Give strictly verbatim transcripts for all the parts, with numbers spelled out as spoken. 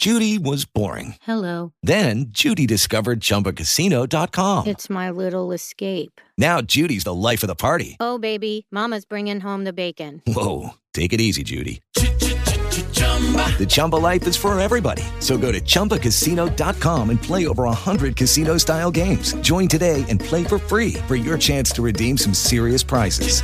Judy was boring. Hello. Then Judy discovered Chumba Casino dot com. It's my little escape. Now Judy's the life of the party. Oh, baby, mama's bringing home the bacon. Whoa, take it easy, Judy. The Chumba life is for everybody. So go to Chumba Casino dot com and play over one hundred casino-style games. Join today and play for free for your chance to redeem some serious prizes.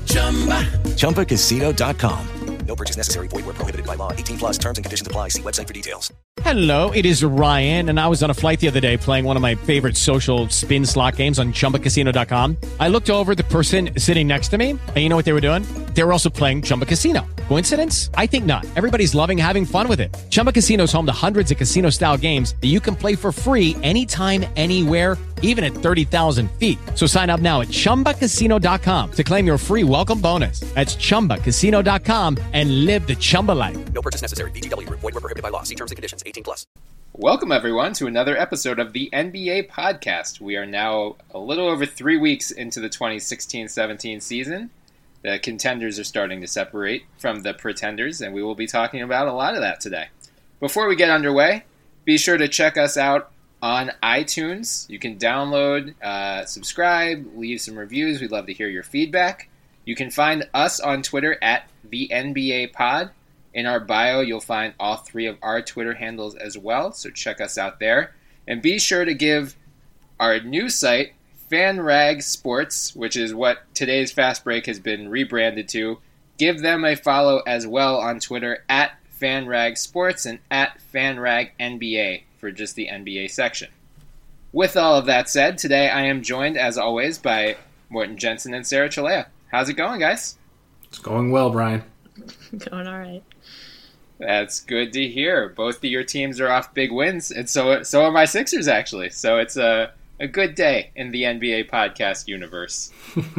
Chumba Casino dot com. No purchase necessary. Void where prohibited by law. eighteen plus terms and conditions apply. See website for details. Hello, it is Ryan, and I was on a flight the other day playing one of my favorite social spin slot games on Chumba Casino dot com. I looked over at the person sitting next to me, and you know what they were doing? They were also playing Chumba Casino. Coincidence? I think not. Everybody's loving having fun with it. Chumba Casino is home to hundreds of casino-style games that you can play for free anytime, anywhere, even at thirty thousand feet. So sign up now at Chumba Casino dot com to claim your free welcome bonus. That's Chumba Casino dot com and live the Chumba life. No purchase necessary. V G W. Void where prohibited by law. See terms and conditions. eighteen plus. Welcome, everyone, to another episode of the N B A Podcast. We are now a little over three weeks into the twenty sixteen seventeen season. The contenders are starting to separate from the pretenders, and we will be talking about a lot of that today. Before we get underway, be sure to check us out on iTunes. You can download, uh, subscribe, leave some reviews. We'd love to hear your feedback. You can find us on Twitter at the N B A Pod. In our bio, you'll find all three of our Twitter handles as well, so check us out there. And be sure to give our new site, FanRag Sports, which is what today's Fast Break has been rebranded to, give them a follow as well on Twitter at FanRag Sports and at FanRag N B A for just the N B A section. With all of that said, today I am joined, as always, by Morten Jensen and Sarah Chalea. How's it going, guys? It's going well, Brian. Going all right. That's good to hear. Both of your teams are off big wins, and so so are my Sixers, actually. So it's a, a good day in the N B A podcast universe.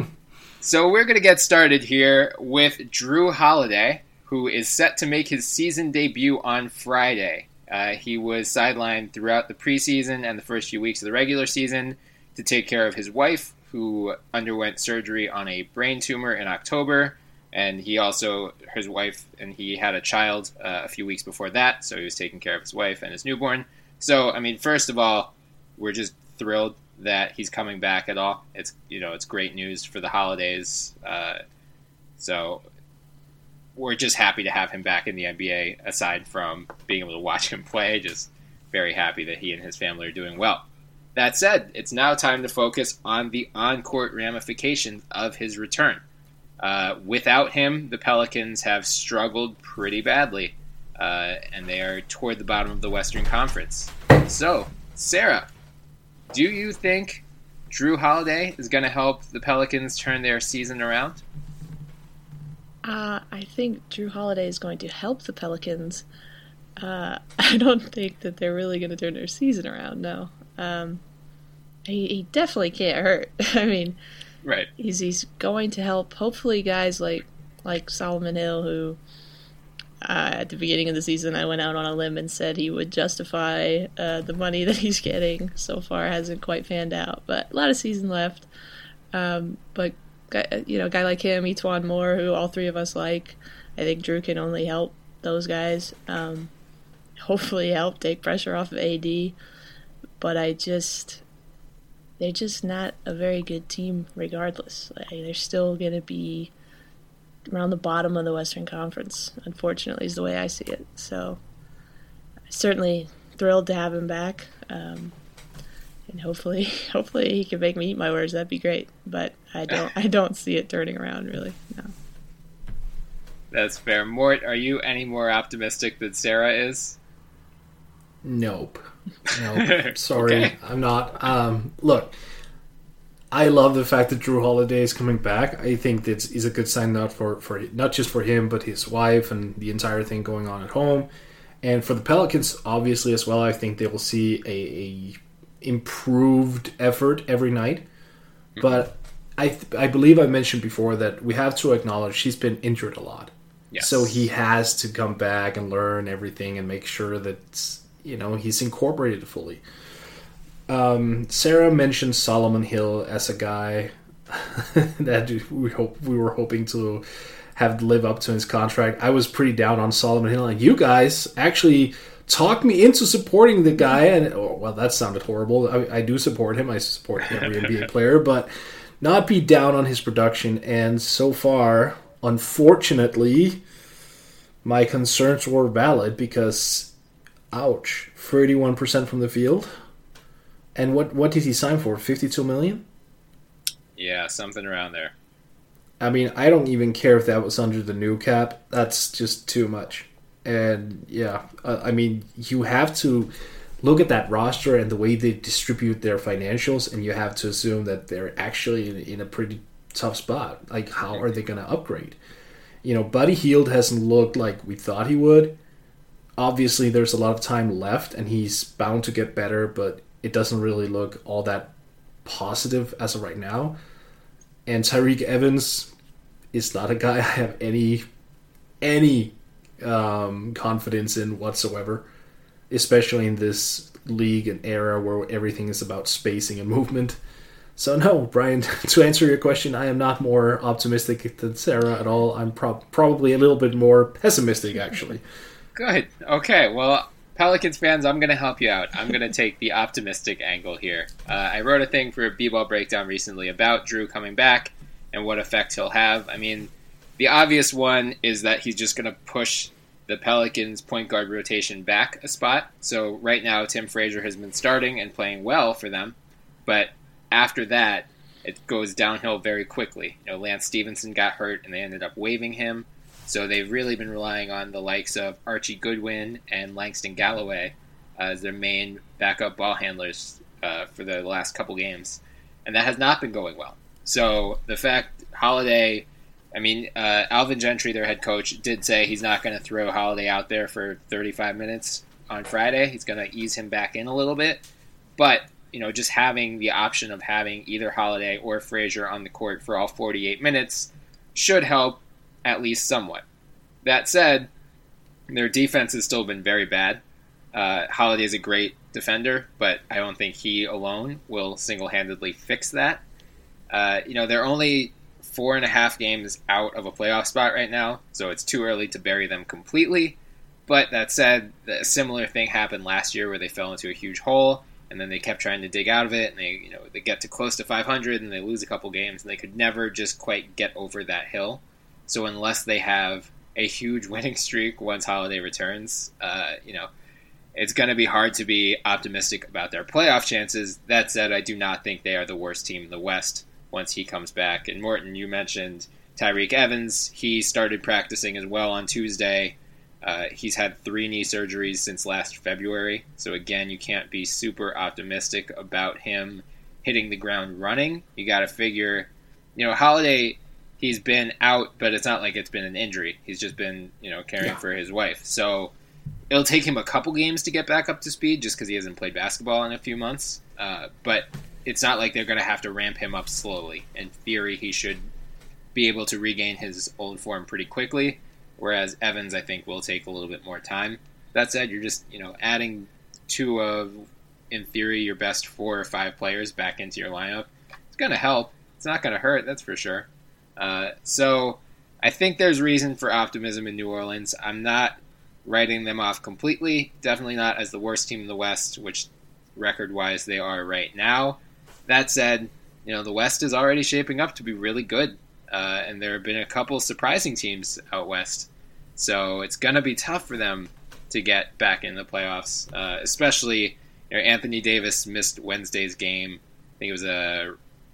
So we're going to get started here with Jrue Holiday, who is set to make his season debut on Friday. Uh, he was sidelined throughout the preseason and the first few weeks of the regular season to take care of his wife, who underwent surgery on a brain tumor in October. And he also, his wife, and he had a child uh, a few weeks before that, so he was taking care of his wife and his newborn. So, I mean, first of all, we're just thrilled that he's coming back at all. It's, you know, it's great news for the holidays. Uh, so we're just happy to have him back in the N B A, aside from being able to watch him play. Just very happy that he and his family are doing well. That said, it's now time to focus on the on-court ramifications of his return. Uh, without him, the Pelicans have struggled pretty badly, uh, and they are toward the bottom of the Western Conference. So, Sarah, do you think Jrue Holiday is going to help the Pelicans turn their season around? Uh, I think Jrue Holiday is going to help the Pelicans. Uh, I don't think that they're really going to turn their season around, no. Um, he, he definitely can't hurt. I mean... Right. He's he's going to help, hopefully, guys like like Solomon Hill, who uh, at the beginning of the season I went out on a limb and said he would justify uh, the money that he's getting. So far, hasn't quite panned out, but a lot of season left. Um, but you know, a guy like him, Etuan Moore, who all three of us like, I think Jrue can only help those guys. Um, hopefully, help take pressure off of A D. But I just. They're just not a very good team regardless. Like, they're still going to be around the bottom of the Western Conference, unfortunately, is the way I see it. So, certainly thrilled to have him back. Um, and hopefully hopefully he can make me eat my words. That'd be great. But I don't I don't see it turning around, really. No. That's fair. Mort, are you any more optimistic than Sarah is? Nope. Nope. Sorry, Okay. I'm not. Um, look, I love the fact that Jrue Holiday is coming back. I think that is a good sign, not for, for not just for him, but his wife and the entire thing going on at home. And for the Pelicans, obviously, as well, I think they will see a, a improved effort every night. Mm-hmm. But I th- I believe I mentioned before that we have to acknowledge she's been injured a lot. Yes. So he has to come back and learn everything and make sure that, you know, he's incorporated fully. Um, Sarah mentioned Solomon Hill as a guy that we hope we were hoping to have live up to his contract. I was pretty down on Solomon Hill, and you guys actually talk me into supporting the guy, and oh, well, that sounded horrible. I, I do support him. I support every N B A player, but not be down on his production. And so far, unfortunately, my concerns were valid because, ouch, thirty-one percent from the field. And what what did he sign for? fifty-two million dollars? Yeah, something around there. I mean, I don't even care if that was under the new cap. That's just too much. And yeah, uh, I mean, you have to look at that roster and the way they distribute their financials, and you have to assume that they're actually in, in a pretty tough spot. Like, how are they going to upgrade? You know, Buddy Hield hasn't looked like we thought he would. Obviously, there's a lot of time left, and he's bound to get better, but it doesn't really look all that positive as of right now. And Tyreke Evans is not a guy I have any any um, confidence in whatsoever, especially in this league and era where everything is about spacing and movement. So no, Brian, to answer your question, I am not more optimistic than Sarah at all. I'm pro- probably a little bit more pessimistic, actually. Good. Okay, well, Pelicans fans, I'm going to help you out. I'm going to take the optimistic angle here. Uh, I wrote a thing for a B-Ball Breakdown recently about Drew coming back and what effect he'll have. I mean, the obvious one is that he's just going to push the Pelicans' point guard rotation back a spot. So right now, Tim Frazier has been starting and playing well for them, but after that, it goes downhill very quickly. You know, Lance Stevenson got hurt, and they ended up waiving him. So they've really been relying on the likes of Archie Goodwin and Langston Galloway as their main backup ball handlers uh, for the last couple games. And that has not been going well. So the fact Holiday, I mean, uh, Alvin Gentry, their head coach, did say he's not going to throw Holiday out there for thirty-five minutes on Friday. He's going to ease him back in a little bit. But, you know, just having the option of having either Holiday or Frazier on the court for all forty-eight minutes should help at least somewhat. That said, their defense has still been very bad. Uh, Holiday is a great defender, but I don't think he alone will single-handedly fix that. Uh, you know, they're only four and a half games out of a playoff spot right now, so it's too early to bury them completely. But that said, a similar thing happened last year where they fell into a huge hole, and then they kept trying to dig out of it, and they, you know, they get to close to five hundred, and they lose a couple games, and they could never just quite get over that hill. So unless they have a huge winning streak once Holiday returns, uh, you know, it's going to be hard to be optimistic about their playoff chances. That said, I do not think they are the worst team in the West once he comes back. And Morton, you mentioned Tyreke Evans. He started practicing as well on Tuesday. Uh, he's had three knee surgeries since last February. So again, you can't be super optimistic about him hitting the ground running. You got to figure, you know, Holiday, he's been out, but it's not like it's been an injury. He's just been, you know, caring yeah. for his wife. So it'll take him a couple games to get back up to speed just because he hasn't played basketball in a few months. Uh, but it's not like they're going to have to ramp him up slowly. In theory, he should be able to regain his old form pretty quickly, whereas Evans, I think, will take a little bit more time. That said, you're just, you know, adding two of, in theory, your best four or five players back into your lineup. It's going to help. It's not going to hurt, that's for sure. Uh, so I think there's reason for optimism in New Orleans. I'm not writing them off completely. Definitely not as the worst team in the West, which record-wise they are right now. That said, you know, the West is already shaping up to be really good. Uh, and there have been a couple surprising teams out West. So it's going to be tough for them to get back in the playoffs, uh, especially, you know, Anthony Davis missed Wednesday's game. I think it was a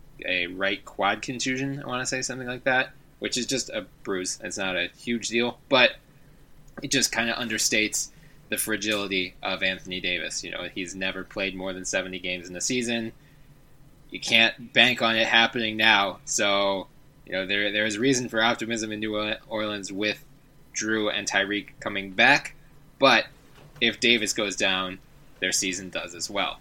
a right quad contusion, I want to say, something like that, which is just a bruise. It's not a huge deal, but it just kind of understates the fragility of Anthony Davis. You know, he's never played more than seventy games in a season. You can't bank on it happening now. So, you know, there there is reason for optimism in New Orleans with Drew and Tyreke coming back, but if Davis goes down, their season does as well.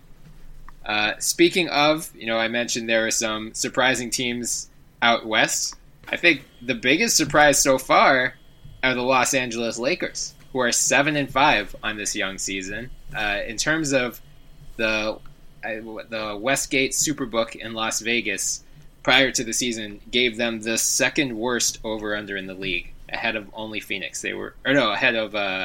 Uh, speaking of, you know, I mentioned there are some surprising teams out west. I think the biggest surprise so far are the Los Angeles Lakers, who are seven and five on this young season. Uh, in terms of the uh, the Westgate Superbook in Las Vegas, prior to the season, gave them the second worst over under in the league, ahead of only Phoenix. They were, or no, ahead of uh,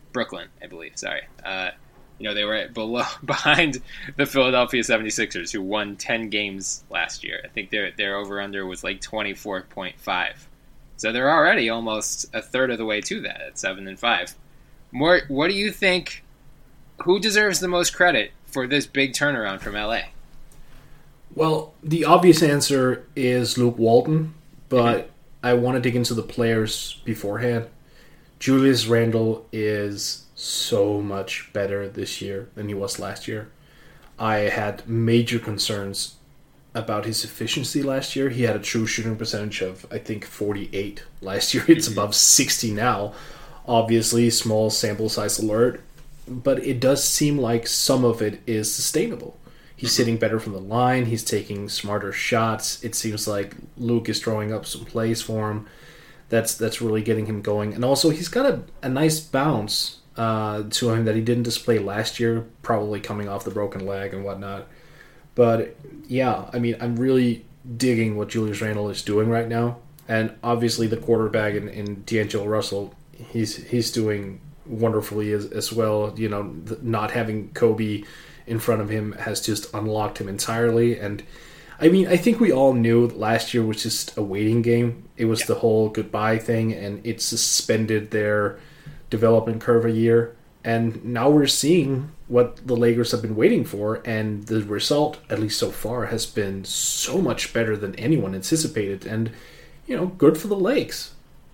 Brooklyn, I believe. Sorry. Uh, you know, they were below behind the Philadelphia seventy-sixers, who won ten games last year. I think their their over-under was like twenty-four point five. So they're already almost a third of the way to that at seven and five. More, what do you think? Who deserves the most credit for this big turnaround from L A? Well, the obvious answer is Luke Walton, but mm-hmm. I want to dig into the players beforehand. Julius Randle is so much better this year than he was last year. I had major concerns about his efficiency last year. He had a true shooting percentage of, I think, forty-eight last year. It's above sixty now. Obviously, small sample size alert, but it does seem like some of it is sustainable. He's hitting better from the line. He's taking smarter shots. It seems like Luke is throwing up some plays for him. That's that's really getting him going. And also, he's got a, a nice bounce uh, to him that he didn't display last year, probably coming off the broken leg and whatnot. But, yeah, I mean, I'm really digging what Julius Randle is doing right now. And obviously the quarterback in, in D'Angelo Russell, he's he's doing wonderfully as, as well. You know, the, not having Kobe in front of him has just unlocked him entirely. And, I mean, I think we all knew last year was just a waiting game. It was yeah. the whole goodbye thing, and it suspended their development curve a year. And now we're seeing what the Lakers have been waiting for, and the result, at least so far, has been so much better than anyone anticipated. And, you know, good for the Lakes.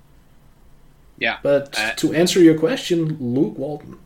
Yeah. But I, to answer your question, Luke Walton.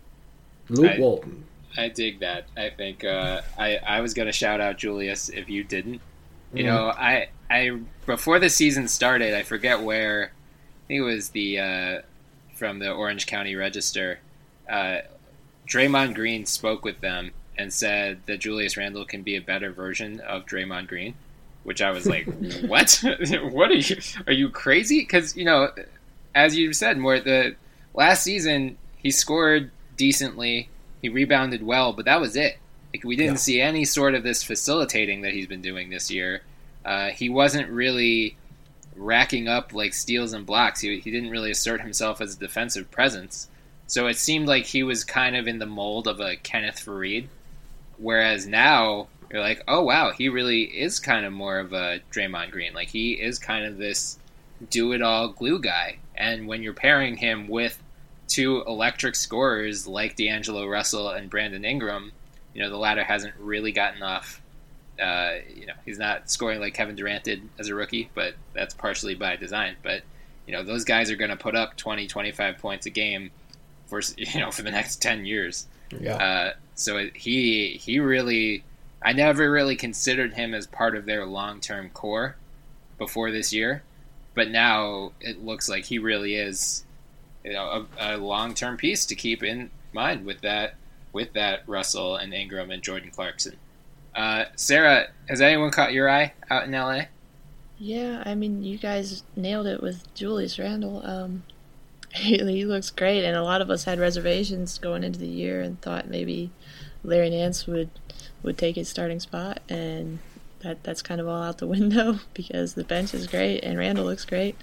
Luke I, Walton. I dig that. I think uh, I, I was going to shout out Julius if you didn't. You mm. know, I I before the season started, I forget where, I think it was the uh, from the Orange County Register, uh, Draymond Green spoke with them and said that Julius Randle can be a better version of Draymond Green, which I was like, what? What are you? Are you crazy? Because, you know, as you said, more the last season he scored decently, he rebounded well, but that was it. Like, we didn't yeah. see any sort of this facilitating that he's been doing this year. Uh, he wasn't really racking up like steals and blocks. He he didn't really assert himself as a defensive presence. So it seemed like he was kind of in the mold of a Kenneth Faried. Whereas now you're like, oh wow, he really is kind of more of a Draymond Green. Like, he is kind of this do-it-all glue guy. And when you're pairing him with two electric scorers like D'Angelo Russell and Brandon Ingram, you know, the latter hasn't really gotten off. Uh, you know, he's not scoring like Kevin Durant did as a rookie, but that's partially by design. But, you know, those guys are going to put up twenty, twenty-five points a game for, you know, for the next ten years. Yeah. Uh, so it, he he really, I never really considered him as part of their long-term core before this year, but now it looks like he really is, you know, a, a long-term piece to keep in mind with that with that Russell and Ingram and Jordan Clarkson. Uh, Sarah, has anyone caught your eye out in L A? Yeah, I mean, you guys nailed it with Julius Randle. Um, he, he looks great, and a lot of us had reservations going into the year and thought maybe Larry Nance would, would take his starting spot, and that that's kind of all out the window because the bench is great and Randle looks great.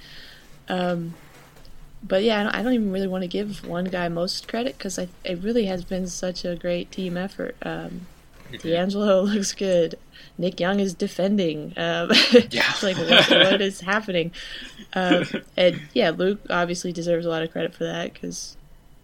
Um, but yeah, I don't, I don't even really want to give one guy most credit because it really has been such a great team effort. Um, D'Angelo looks good. Nick Young is defending. Um, yeah. It's like, what, what is happening? Um, and yeah, Luke obviously deserves a lot of credit for that because,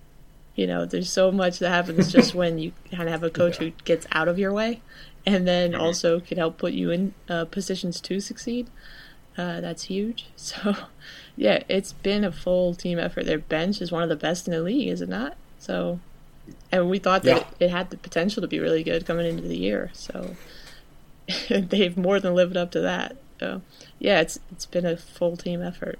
you know, there's so much that happens just when you kind of have a coach yeah. who gets out of your way and then mm-hmm. also can help put you in uh, positions to succeed. Uh, that's huge. So, yeah, it's been a full team effort. Their bench is one of the best in the league, is it not? So... And we thought that yeah. it, it had the potential to be really good coming into the year. So they've more than lived up to that. So, yeah, it's it's been a full team effort.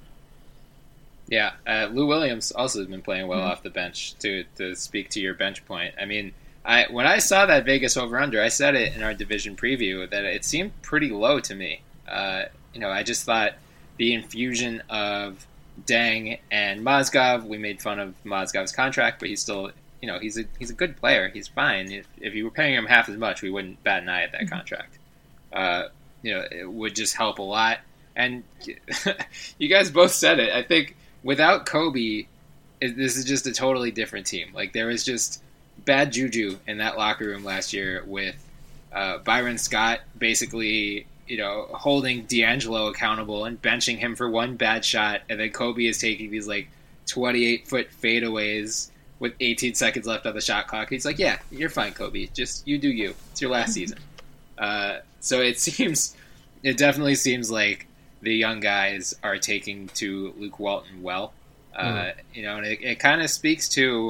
Yeah, uh, Lou Williams also has been playing well mm-hmm. off the bench, to to speak to your bench point. I mean, I when I saw that Vegas over-under, I said it in our division preview that it seemed pretty low to me. Uh, you know, I just thought the infusion of Deng and Mozgov, we made fun of Mozgov's contract, but he's still... You know, he's a he's a good player. He's fine. If if you were paying him half as much, we wouldn't bat an eye at that mm-hmm. contract. Uh, you know, it would just help a lot. And you guys both said it. I think without Kobe, it, this is just a totally different team. Like, there was just bad juju in that locker room last year with uh, Byron Scott basically, you know, holding D'Angelo accountable and benching him for one bad shot, and then Kobe is taking these like twenty-eight foot fadeaways with eighteen seconds left on the shot clock. He's like, yeah, you're fine, Kobe. Just you do you. It's your last season. Uh, so it seems, it definitely seems like the young guys are taking to Luke Walton well. Uh, mm. You know, and it, it kind of speaks to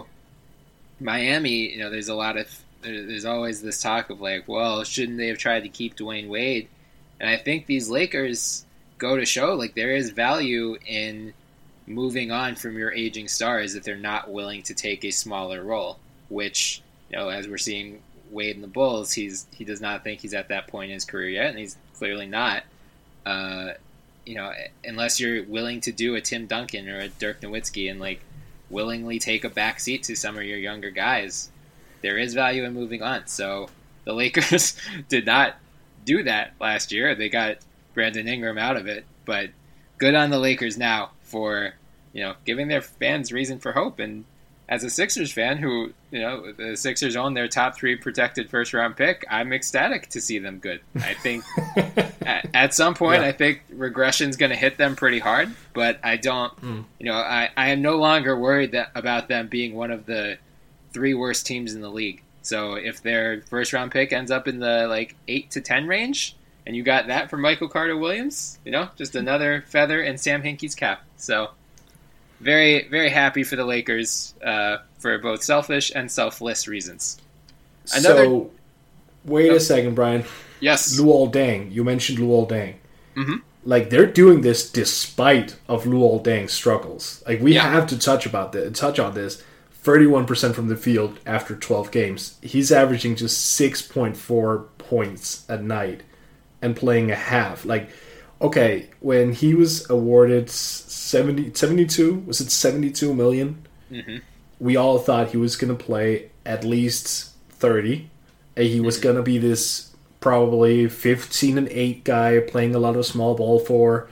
Miami. You know, there's a lot of, there's always this talk of like, well, shouldn't they have tried to keep Dwayne Wade? And I think these Lakers go to show like there is value in moving on from your aging stars if they're not willing to take a smaller role, which, you know, as we're seeing Wade and the Bulls, he's he does not think he's at that point in his career yet, and he's clearly not. Uh, you know, unless you're willing to do a Tim Duncan or a Dirk Nowitzki and like willingly take a back seat to some of your younger guys, there is value in moving on. So the Lakers did not do that last year. They got Brandon Ingram out of it, but good on the Lakers now for, you know, giving their fans reason for hope. And as a Sixers fan who, you know, the Sixers own their top three protected first round pick, I'm ecstatic to see them good. I think at, at some point, yeah. I think regression's going to hit them pretty hard, but I don't, mm. you know, I, I am no longer worried that, about them being one of the three worst teams in the league. So if their first round pick ends up in the like eight to ten range, and you got that from Michael Carter Williams, you know, just another feather in Sam Hinkie's cap. So very, very happy for the Lakers uh, for both selfish and selfless reasons. Another... So, wait oh. a second, Brian. Yes. Luol Deng. You mentioned Luol Deng. Mm-hmm. Like, they're doing this despite of Luol Deng's struggles. Like, we yeah. have to touch about this, touch on this. thirty-one percent from the field after twelve games. He's averaging just six point four points a night and playing a half. Like, okay, when he was awarded seventy, seventy-two, was it seventy-two million? Mm-hmm. We all thought he was going to play at least thirty. And he was mm-hmm. going to be this probably fifteen and eight guy playing a lot of small ball for.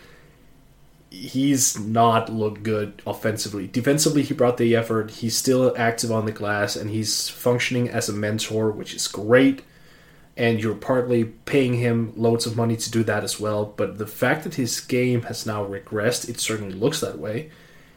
He's not looked good offensively. Defensively, he brought the effort. He's still active on the glass, and he's functioning as a mentor, which is great. And you're partly paying him loads of money to do that as well. But the fact that his game has now regressed, it certainly looks that way.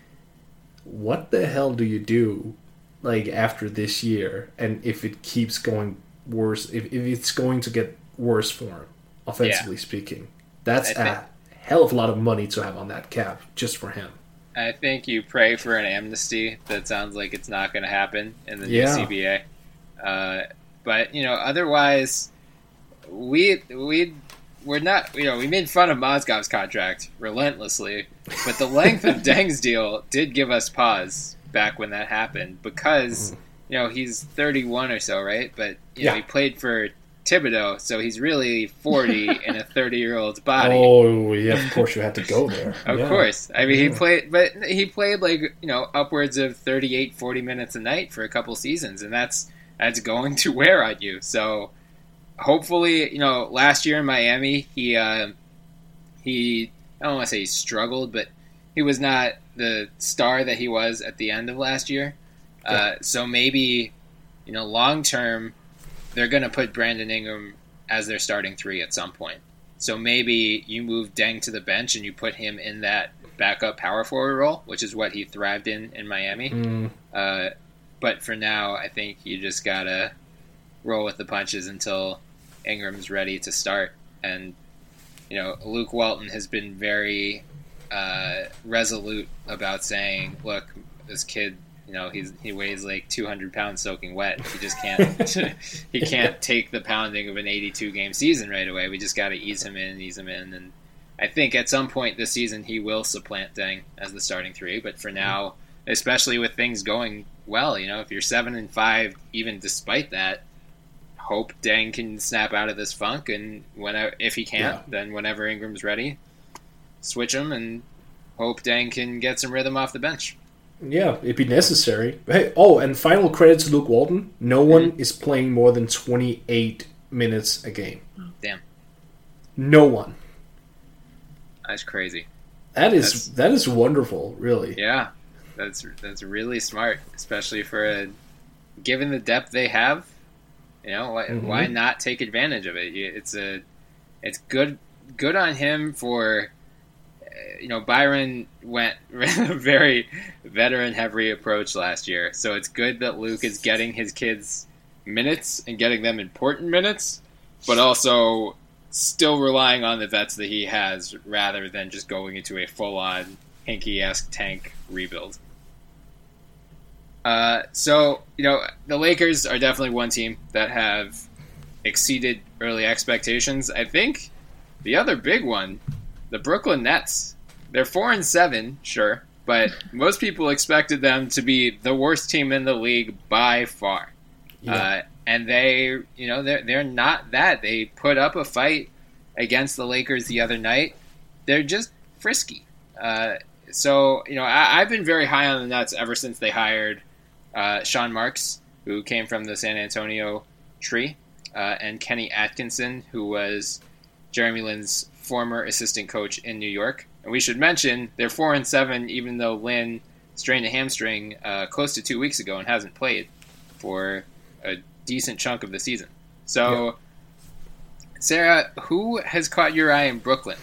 What the hell do you do, like, after this year? And if it keeps going worse, if, if it's going to get worse for him, offensively yeah. speaking, that's a hell of a lot of money to have on that cap just for him. I think you pray for an amnesty. That sounds like it's not going to happen in the yeah. new C B A. Uh, but, you know, otherwise, we we we're not, you know, we made fun of Mozgov's contract relentlessly, but the length of Deng's deal did give us pause back when that happened because, you know, he's thirty-one or so, right? But, you know, yeah. he played for Thibodeau, so he's really forty in a thirty-year-old's body. Oh, yeah, of course you had to go there. Of yeah. course. I mean, yeah. he played, but he played like, you know, upwards of thirty-eight, forty minutes a night for a couple seasons, and that's that's going to wear on you. So hopefully, you know, last year in Miami, he, uh, he, I don't want to say he struggled, but he was not the star that he was at the end of last year. Yeah. Uh, so maybe, you know, long term, they're going to put Brandon Ingram as their starting three at some point. So maybe you move Deng to the bench and you put him in that backup power forward role, which is what he thrived in in Miami. Mm. Uh, but for now, I think you just got to roll with the punches until Ingram's ready to start. And, you know, Luke Walton has been very uh, resolute about saying, look, this kid, you know, he's he weighs like two hundred pounds soaking wet. He just can't he can't take the pounding of an eighty-two game season right away. We just got to ease him in, ease him in, and I think at some point this season he will supplant Deng as the starting three. But for now, especially with things going well, you know, if you're seven and five, even despite that, hope Deng can snap out of this funk, and whenever if he can't, yeah. then whenever Ingram's ready, switch him and hope Deng can get some rhythm off the bench. Yeah, it'd be necessary. Hey, oh, and final credit to Luke Walton. No one mm-hmm. is playing more than twenty-eight minutes a game. Damn. No one. That's crazy. That is That's... that is wonderful, really. Yeah. That's that's really smart, especially for a, given the depth they have. You know, why, mm-hmm. why not take advantage of it? It's a, it's good, good on him for, you know, Byron went a very veteran heavy approach last year, so it's good that Luke is getting his kids minutes and getting them important minutes, but also still relying on the vets that he has rather than just going into a full-on Hinkie-esque tank rebuild. Uh, so, you know, the Lakers are definitely one team that have exceeded early expectations. I think the other big one, the Brooklyn Nets. They're four and seven, sure, but most people expected them to be the worst team in the league by far. Yeah. Uh, and they, you know, they're they're not that. They put up a fight against the Lakers the other night. They're just frisky. Uh, so, you know, I, I've been very high on the Nets ever since they hired uh, Sean Marks, who came from the San Antonio tree, uh, and Kenny Atkinson, who was Jeremy Lin's former assistant coach in New York. And we should mention they're four and seven, even though Lin strained a hamstring uh, close to two weeks ago and hasn't played for a decent chunk of the season. So, yeah. Sarah, who has caught your eye in Brooklyn?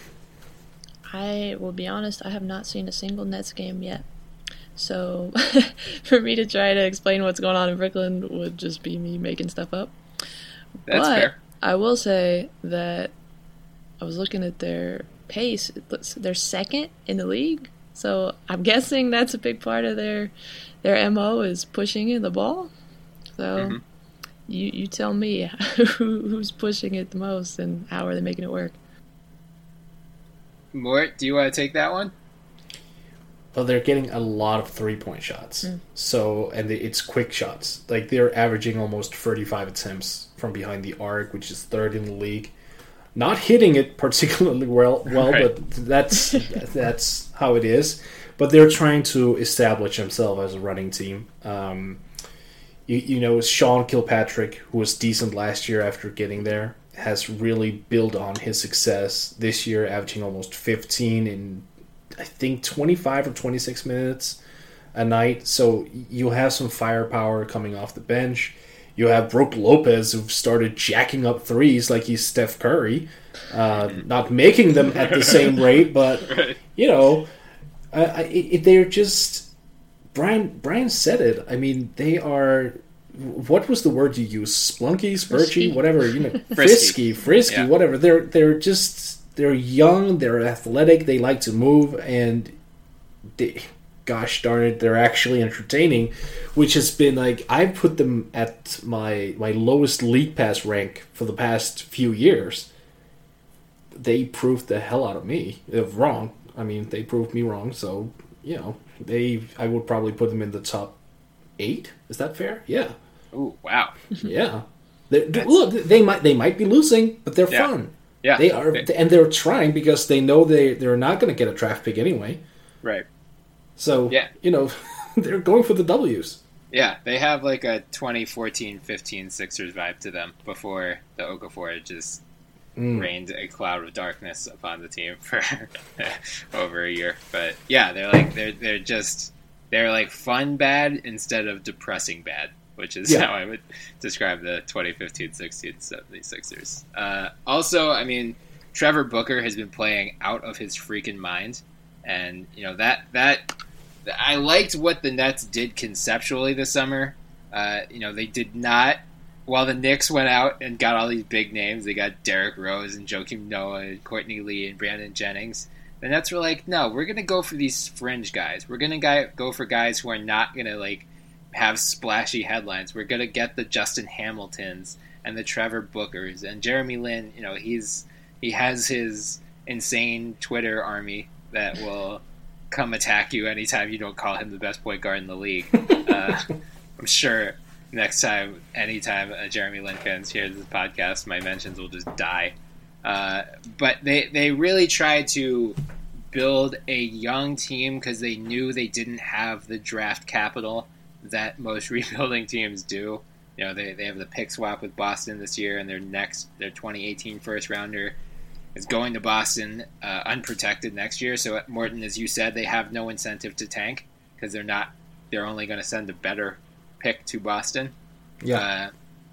I will be honest, I have not seen a single Nets game yet. So, for me to try to explain what's going on in Brooklyn would just be me making stuff up. That's but fair. I will say that I was looking at their pace. They're second in the league. So, I'm guessing that's a big part of their their M O is pushing in the ball. So, mm-hmm. you, you tell me who, who's pushing it the most and how are they making it work. Mort, do you want to take that one? Well, they're getting a lot of three-point shots. Mm. So, and it's quick shots. Like, they're averaging almost thirty-five attempts from behind the arc, which is third in the league. Not hitting it particularly well, well, right. but that's that's how it is. But they're trying to establish themselves as a running team. Um, you, you know, Sean Kilpatrick, who was decent last year after getting there, has really built on his success this year, averaging almost fifteen in, I think, twenty-five or twenty-six minutes a night. So you have some firepower coming off the bench. You have Brook Lopez, who started jacking up threes like he's Steph Curry. Uh, not making them at the same rate, but, right. you know, uh, it, they're just... Brian, Brian said it. I mean, they are... What was the word you used? Splunky, spurchy, whatever. You know, frisky, frisky, frisky yeah. whatever. They're they're just they're young. They're athletic. They like to move, and they, gosh darn it, they're actually entertaining. Which has been like I put them at my my lowest league pass rank for the past few years. They proved the hell out of me. They're wrong. I mean, they proved me wrong. So you know, they I would probably put them in the top eight. Is that fair? Yeah. Ooh, wow. Yeah. Look, they might they might be losing, but they're yeah. fun. Yeah. They are, they, and they're trying because they know they they're not going to get a draft pick anyway. Right. So, yeah. you know, they're going for the W's. Yeah, they have like a twenty fourteen fifteen Sixers vibe to them before the Okafor just mm. rained a cloud of darkness upon the team for over a year. But yeah, they're like they're they're just they're like fun bad instead of depressing bad, which is yeah. how I would describe the twenty fifteen sixteen seventy-sixers. Uh, also, I mean, Trevor Booker has been playing out of his freaking mind. And, you know, that, that I liked what the Nets did conceptually this summer. Uh, you know, they did not, while the Knicks went out and got all these big names, they got Derrick Rose and Joakim Noah and Courtney Lee and Brandon Jennings. The Nets were like, no, we're going to go for these fringe guys. We're going to go for guys who are not going to, like, have splashy headlines. We're going to get the Justin Hamiltons and the Trevor Bookers. And Jeremy Lin, you know, he's he has his insane Twitter army that will come attack you anytime you don't call him the best point guard in the league. Uh, I'm sure next time, anytime a Jeremy Lin fan hears this podcast, my mentions will just die. Uh, but they, they really tried to build a young team because they knew they didn't have the draft capital that most rebuilding teams do. You know, they, they have the pick swap with Boston this year, and their next, their twenty eighteen first rounder is going to Boston uh, unprotected next year. So, Morton, as you said, they have no incentive to tank. because they're not. They're only going to send a better pick to Boston. Yeah. Uh,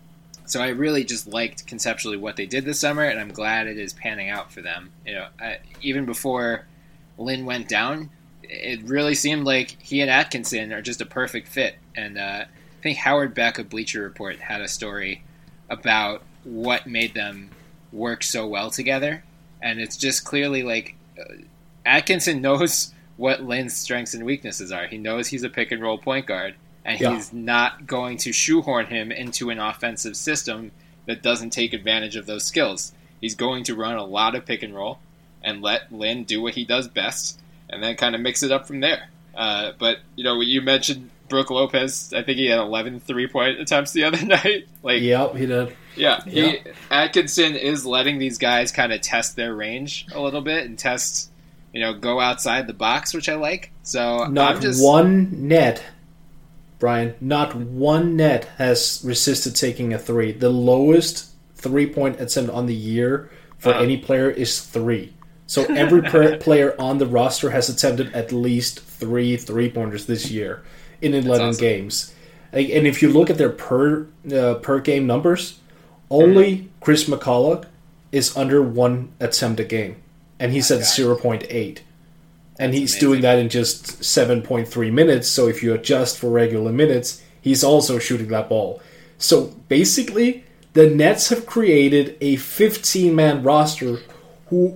so I really just liked conceptually what they did this summer, and I'm glad it is panning out for them. You know, I, even before Lynn went down, it really seemed like he and Atkinson are just a perfect fit. And uh, I think Howard Beck of Bleacher Report had a story about what made them work so well together, and it's just clearly like uh, Atkinson knows what Lynn's strengths and weaknesses are. He knows he's a pick and roll point guard, and yeah. he's not going to shoehorn him into an offensive system that doesn't take advantage of those skills. He's going to run a lot of pick and roll and let Lynn do what he does best, and then kind of mix it up from there. Uh, but, you know, you mentioned Brook Lopez. I think he had eleven three-point attempts the other night. Like, Yep, he did. Yeah, he, Yep. Atkinson is letting these guys kind of test their range a little bit and test, you know, go outside the box, which I like. So Not I'm just, one net, Brian, not one net has resisted taking a three. The lowest three-point attempt on the year for Uh-huh. any player is three. So every per- player on the roster has attempted at least three three-pointers this year in eleven awesome. games. Like, and if you look at their per uh, per game numbers, only Mm-hmm. Chris McCulloch is under one attempt a game, and he's at God. zero point eight. And That's he's amazing. doing that in just seven point three minutes, so if you adjust for regular minutes, he's also shooting that ball. So basically, the Nets have created a fifteen-man roster who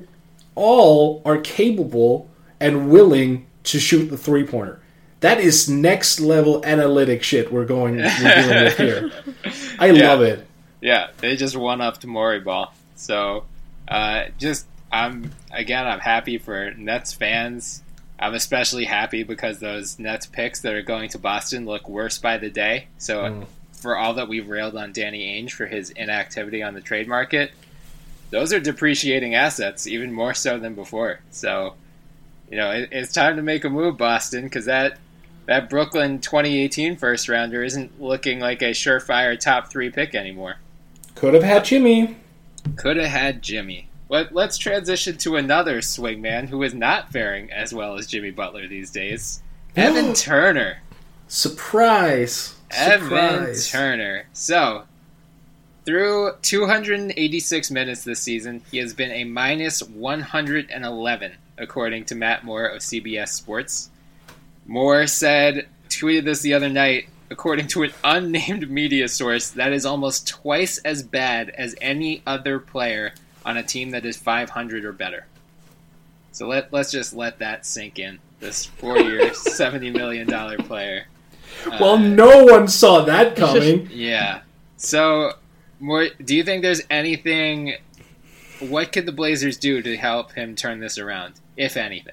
all are capable and willing to shoot the three-pointer. That is next-level analytic shit we're going we're dealing with here. I Yeah. love it. Yeah, they just won up to Morey Ball. So, uh, just I'm again, I'm happy for Nets fans. I'm especially happy because those Nets picks that are going to Boston look worse by the day. So, Mm. for all that we've railed on Danny Ainge for his inactivity on the trade market, those are depreciating assets even more so than before. So, you know, it, it's time to make a move, Boston, because that that Brooklyn twenty eighteen first rounder isn't looking like a surefire top three pick anymore. Could have had Jimmy. Could have had Jimmy. Let, let's transition to another swingman who is not faring as well as Jimmy Butler these days. Evan Turner. Surprise. Evan Surprise. Turner. So, through two hundred eighty-six minutes this season, he has been a minus one hundred eleven, according to Matt Moore of C B S Sports. Moore said, tweeted this the other night, according to an unnamed media source, that is almost twice as bad as any other player on a team that is five hundred or better. So let, let's just let that sink in. This four-year, seventy million dollars player. Well, Uh, no one saw that coming. Yeah. So, more, do you think there's anything... What could the Blazers do to help him turn this around, if anything?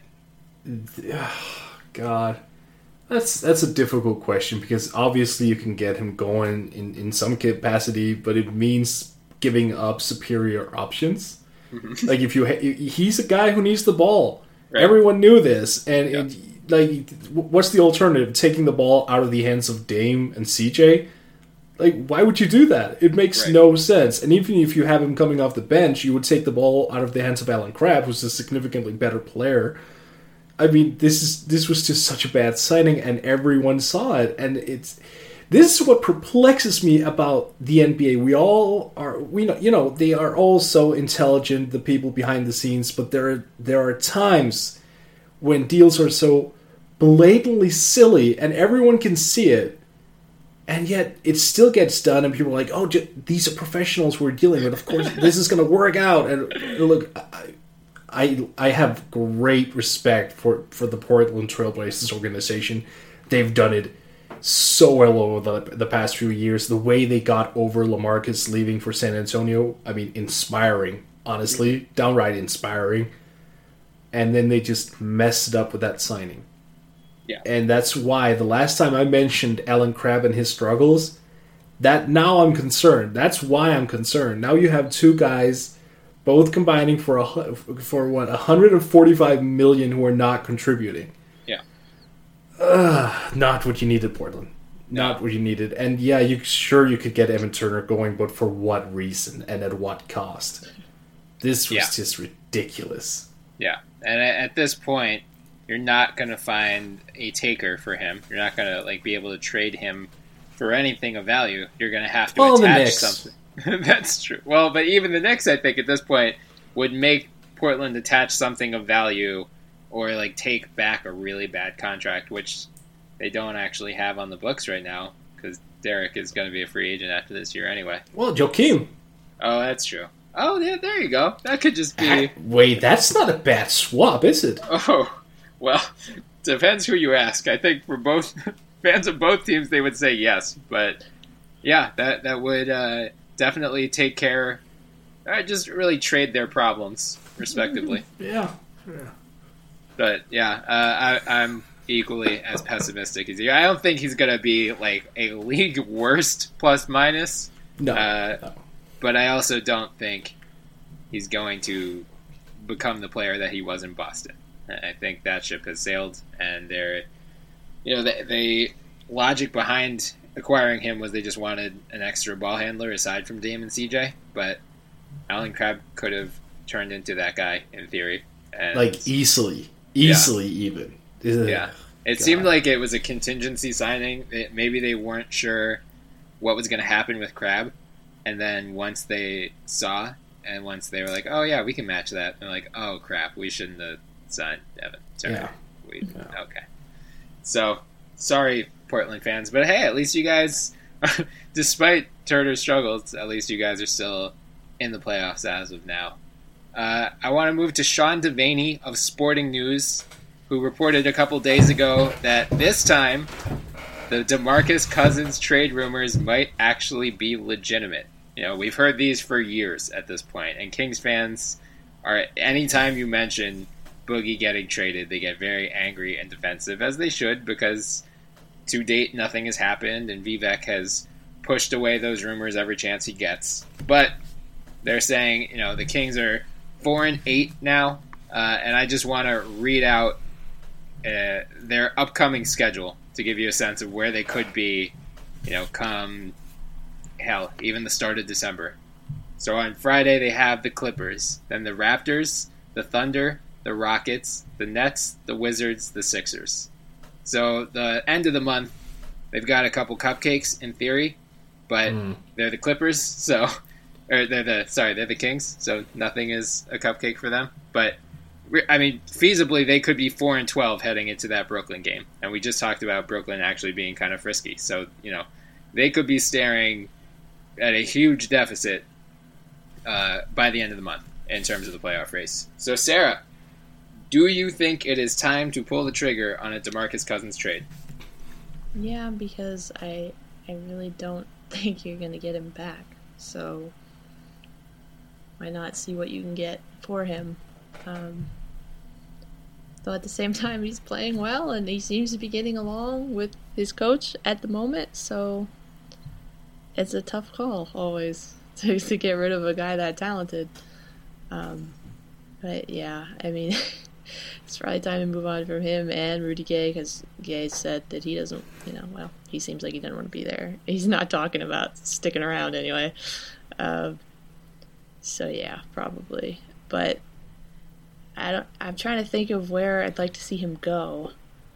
God, that's that's a difficult question because obviously you can get him going in, in some capacity, but it means giving up superior options. Like if you, ha- he's a guy who needs the ball. Right. Everyone knew this, and Yeah. it, like, what's the alternative? Taking the ball out of the hands of Dame and C J? Like, why would you do that? It makes Right. no sense. And even if you have him coming off the bench, you would take the ball out of the hands of Alan Crabb, who's a significantly better player. I mean, this is this was just such a bad signing, and everyone saw it. And it's this is what perplexes me about the N B A. We all are, we know, you know, they are all so intelligent, the people behind the scenes, but there are, there are times when deals are so blatantly silly, and everyone can see it. And yet, it still gets done, and people are like, "Oh, j- these are professionals we're dealing with. Of course, this is going to work out." And, and look, I, I I have great respect for, for the Portland Trailblazers organization. They've done it so well over the, the past few years. The way they got over LaMarcus leaving for San Antonio, I mean, inspiring. Honestly, downright inspiring. And then they just messed it up with that signing. Yeah. And that's why the last time I mentioned Alan Crabb and his struggles, that now I'm concerned. That's why I'm concerned. Now you have two guys, both combining for a hu- for what one hundred forty-five million who are not contributing. Yeah. Ugh, not what you needed, Portland. Not what you needed. And yeah, you sure you could get Evan Turner going, but for what reason and at what cost? This was Yeah. just ridiculous. Yeah. And at at this point, you're not going to find a taker for him. You're not going to like be able to trade him for anything of value. You're going to have to well, attach something. That's true. Well, but even the Knicks, I think, at this point, would make Portland attach something of value or like take back a really bad contract, which they don't actually have on the books right now because Derek is going to be a free agent after this year anyway. Well, Joakim. Oh, that's true. Oh, yeah, there you go. That could just be... Wait, that's not a bad swap, is it? Oh, well, depends who you ask. I think for both fans of both teams, they would say yes. But, yeah, that, that would uh, definitely take care... Uh, just really trade their problems, respectively. Yeah. yeah. But, yeah, uh, I, I'm equally as pessimistic as you. I don't think he's going to be, like, a league worst plus-minus. No, uh, no. But I also don't think he's going to become the player that he was in Boston. I think that ship has sailed, and they're, you know, the, the logic behind acquiring him was they just wanted an extra ball handler aside from Dame and C J, but Allen Crabbe could have turned into that guy in theory. And, like easily, easily yeah. even. Ugh, yeah, it God. seemed like it was a contingency signing. It, maybe they weren't sure what was going to happen with Crabbe. And then once they saw, and once they were like, "Oh yeah, we can match that," they're like, "Oh crap, we shouldn't have signed Devin." Sorry, yeah. we, yeah. Okay. So sorry, Portland fans, but hey, at least you guys, despite Turner's struggles, at least you guys are still in the playoffs as of now. Uh, I want to move to Sean Devaney of Sporting News, who reported a couple days ago that this time the DeMarcus Cousins trade rumors might actually be legitimate. You know, we've heard these for years at this point, and Kings fans are, anytime you mention Boogie getting traded, they get very angry and defensive, as they should, because to date nothing has happened, and Vivek has pushed away those rumors every chance he gets. But they're saying, you know, the Kings are four and eight now, uh, and I just want to read out uh, their upcoming schedule to give you a sense of where they could be, you know, come, hell, even the start of December. So on Friday, they have the Clippers, then the Raptors, the Thunder, the Rockets, the Nets, the Wizards, the Sixers. So the end of the month, they've got a couple cupcakes in theory, but mm. they're the Clippers, so, or they're the, sorry, they're the Kings, so nothing is a cupcake for them. But, I mean, feasibly, they could be four and twelve heading into that Brooklyn game. And we just talked about Brooklyn actually being kind of frisky. So, you know, they could be staring at a huge deficit uh, by the end of the month in terms of the playoff race. So, Sarah, do you think it is time to pull the trigger on a DeMarcus Cousins trade? Yeah, because I I really don't think you're going to get him back. So, why not see what you can get for him? Um, though at the same time, he's playing well, and he seems to be getting along with his coach at the moment, so it's a tough call, always, to, to get rid of a guy that talented. Um, but yeah, I mean, it's probably time to move on from him and Rudy Gay, because Gay said that he doesn't, you know, well, he seems like he doesn't want to be there. He's not talking about sticking around anyway. Uh, so yeah, probably. But I don't, I'm trying to think of where I'd like to see him go.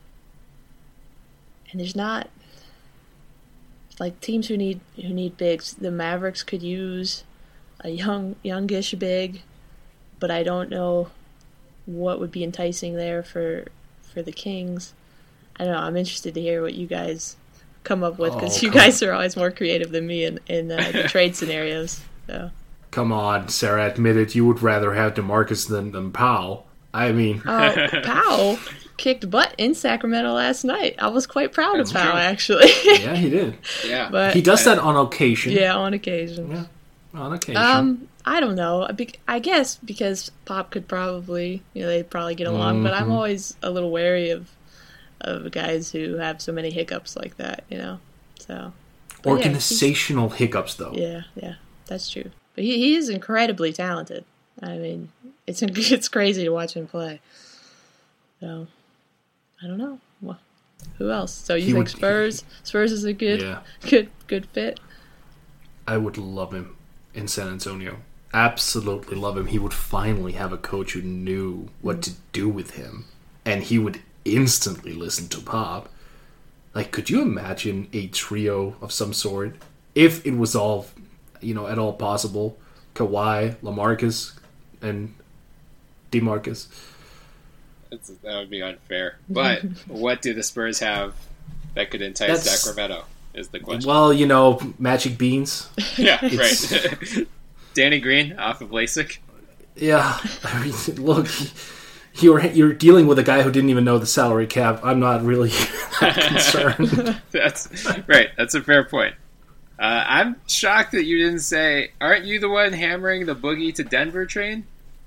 And there's not, like, teams who need who need bigs. The Mavericks could use a young youngish big, but I don't know what would be enticing there for for the Kings. I don't know. I'm interested to hear what you guys come up with, because oh, you guys on. are always more creative than me in in uh, the trade scenarios. So. Come on, Sarah, admit it. You would rather have DeMarcus than, than Powell. I mean... Oh, Powell kicked butt in Sacramento last night. I was quite proud That's of Powell, true. actually. Yeah, he did. Yeah. But, he does that on occasion. Yeah, on occasion. Yeah, on occasion. Um, I don't know. I guess because Pop could probably, you know, they'd probably get along, mm-hmm. but I'm always a little wary of of guys who have so many hiccups like that, you know? So... Organizational yeah, hiccups, though. Yeah, yeah, that's true. But he, he is incredibly talented. I mean, it's it's crazy to watch him play. So, I don't know. Well, who else? So you he think would, Spurs? Spurs is a good, yeah. good, good fit. I would love him in San Antonio. Absolutely love him. He would finally have a coach who knew what mm. to do with him, and he would instantly listen to pop. Like, could you imagine a trio of some sort? If it was all, you know, at all possible. Kawhi, LaMarcus, and DeMarcus. It's, that would be unfair. But what do the Spurs have that could entice That's, Sacramento is the question. Well, you know, Magic Beans. Yeah, right. Danny Green off of LASIK. Yeah. I mean, look, you're, you're dealing with a guy who didn't even know the salary cap. I'm not really that concerned. That's right. That's a fair point. Uh, I'm shocked that you didn't say, aren't you the one hammering the Boogie to Denver train?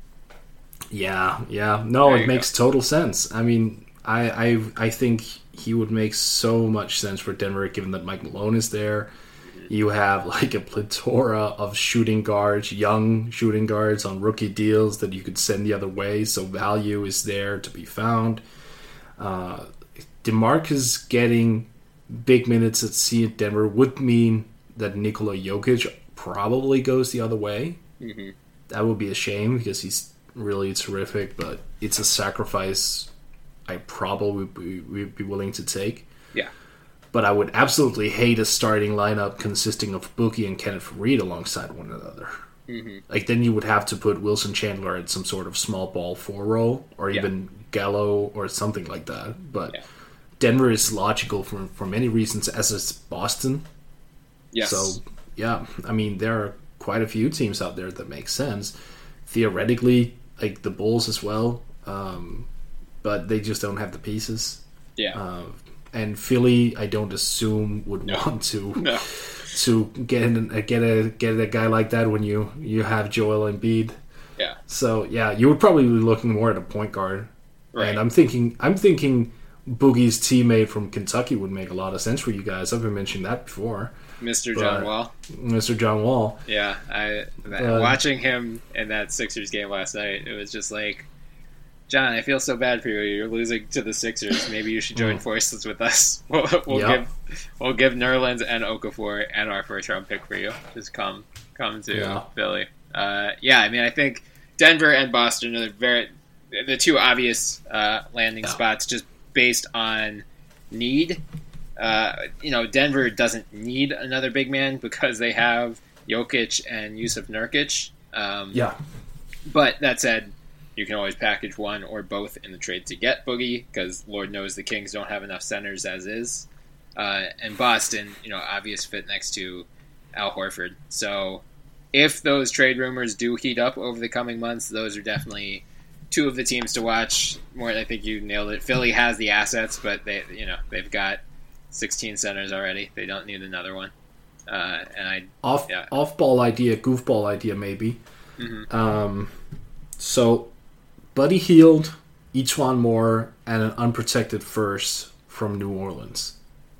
Yeah, yeah. No, There it you makes total sense. I mean, I, I I think he would make so much sense for Denver, given that Mike Malone is there. You have like a plethora of shooting guards, young shooting guards on rookie deals that you could send the other way, so value is there to be found. Uh, DeMarcus getting big minutes at C at Denver would mean that Nikola Jokic probably goes the other way. Mm-hmm. That would be a shame because he's really terrific, but it's a sacrifice I probably would be, would be willing to take. Yeah. But I would absolutely hate a starting lineup consisting of Boogie and Kenneth Faried alongside one another. Mm-hmm. Like, then you would have to put Wilson Chandler at some sort of small ball four role, or Yeah. even Gallo or something like that. But Yeah. Denver is logical for, for many reasons, as is Boston. Yes. So, yeah, I mean, there are quite a few teams out there that make sense. Theoretically, like the Bulls as well, um, but they just don't have the pieces. Yeah. Uh, and Philly, I don't assume would No. want to No. to get an, get a get a guy like that when you, you have Joel Embiid. Yeah. So yeah, you would probably be looking more at a point guard. Right. And I'm thinking I'm thinking Boogie's teammate from Kentucky would make a lot of sense for you guys. I've been mentioning that before. Mister But- John Wall. Mister John Wall. Yeah, I Uh, watching him in that Sixers game last night, it was just like, John, I feel so bad for you. You're losing to the Sixers. Maybe you should join forces with us. We'll, we'll Yep. give we'll give Nerlens and Okafor and our first round pick for you. Just come come to Yeah. Philly. Uh, yeah, I mean, I think Denver and Boston are the very the two obvious uh, landing Yeah. spots, just based on need. Uh, you know, Denver doesn't need another big man because they have Jokic and Yusuf Nurkic. Um, Yeah. But that said, you can always package one or both in the trade to get Boogie, because Lord knows the Kings don't have enough centers as is. Uh, and Boston, you know, obvious fit next to Al Horford. So if those trade rumors do heat up over the coming months, those are definitely two of the teams to watch. More, I think you nailed it. Philly has the assets, but they, you know, they've got sixteen centers already. They don't need another one. Uh, and I Off yeah. off ball idea, goofball idea maybe. Mhm. Um, so Buddy Hield, E'Twaun Moore, and an unprotected first from New Orleans.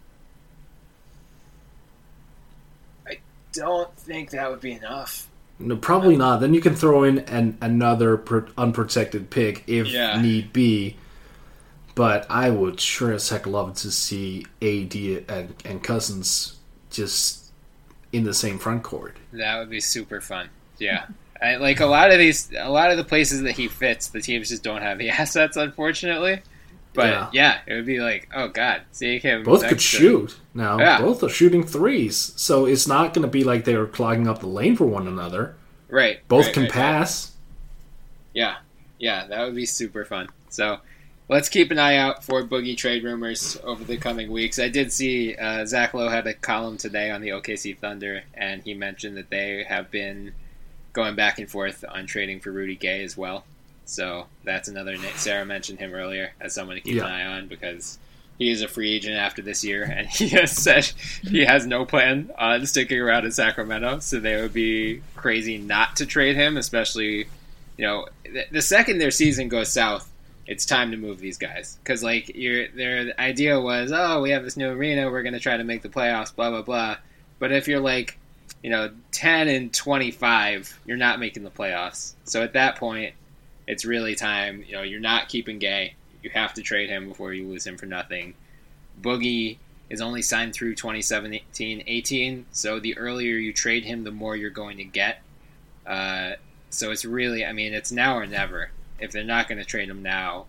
don't think that would be enough. No, probably not. Then you can throw in an another pro- unprotected pick if Yeah. need be. But I would sure as heck love to see A D and, and Cousins just in the same front court. That would be super fun. Yeah. I, like a lot of these, a lot of the places that he fits, the teams just don't have the assets, unfortunately. But yeah, Yeah. it would be like, oh god, seeing him. Both next could to- shoot now. Yeah. Both are shooting threes. So it's not going to be like they're clogging up the lane for one another. Right. Both right, can right, right. pass. Yeah, yeah, that would be super fun. So let's keep an eye out for Boogie trade rumors over the coming weeks. I did see uh, Zach Lowe had a column today on the O K C Thunder, and he mentioned that they have been going back and forth on trading for Rudy Gay as well. So that's another name. Sarah mentioned him earlier as someone to keep Yeah. an eye on because he is a free agent after this year, and he has said he has no plan on sticking around in Sacramento. So they would be crazy not to trade him, especially, you know, the, the second their season goes south, it's time to move these guys because like your their idea was, oh, we have this new arena, we're going to try to make the playoffs, blah blah blah. But if you're like, you know, ten and twenty-five, you're not making the playoffs. So at that point, it's really time. You know, you're not keeping Gay. You have to trade him before you lose him for nothing. Boogie is only signed through twenty seventeen eighteen, so the earlier you trade him, the more you're going to get. Uh, so it's really, I mean, it's now or never. If they're not going to trade him now,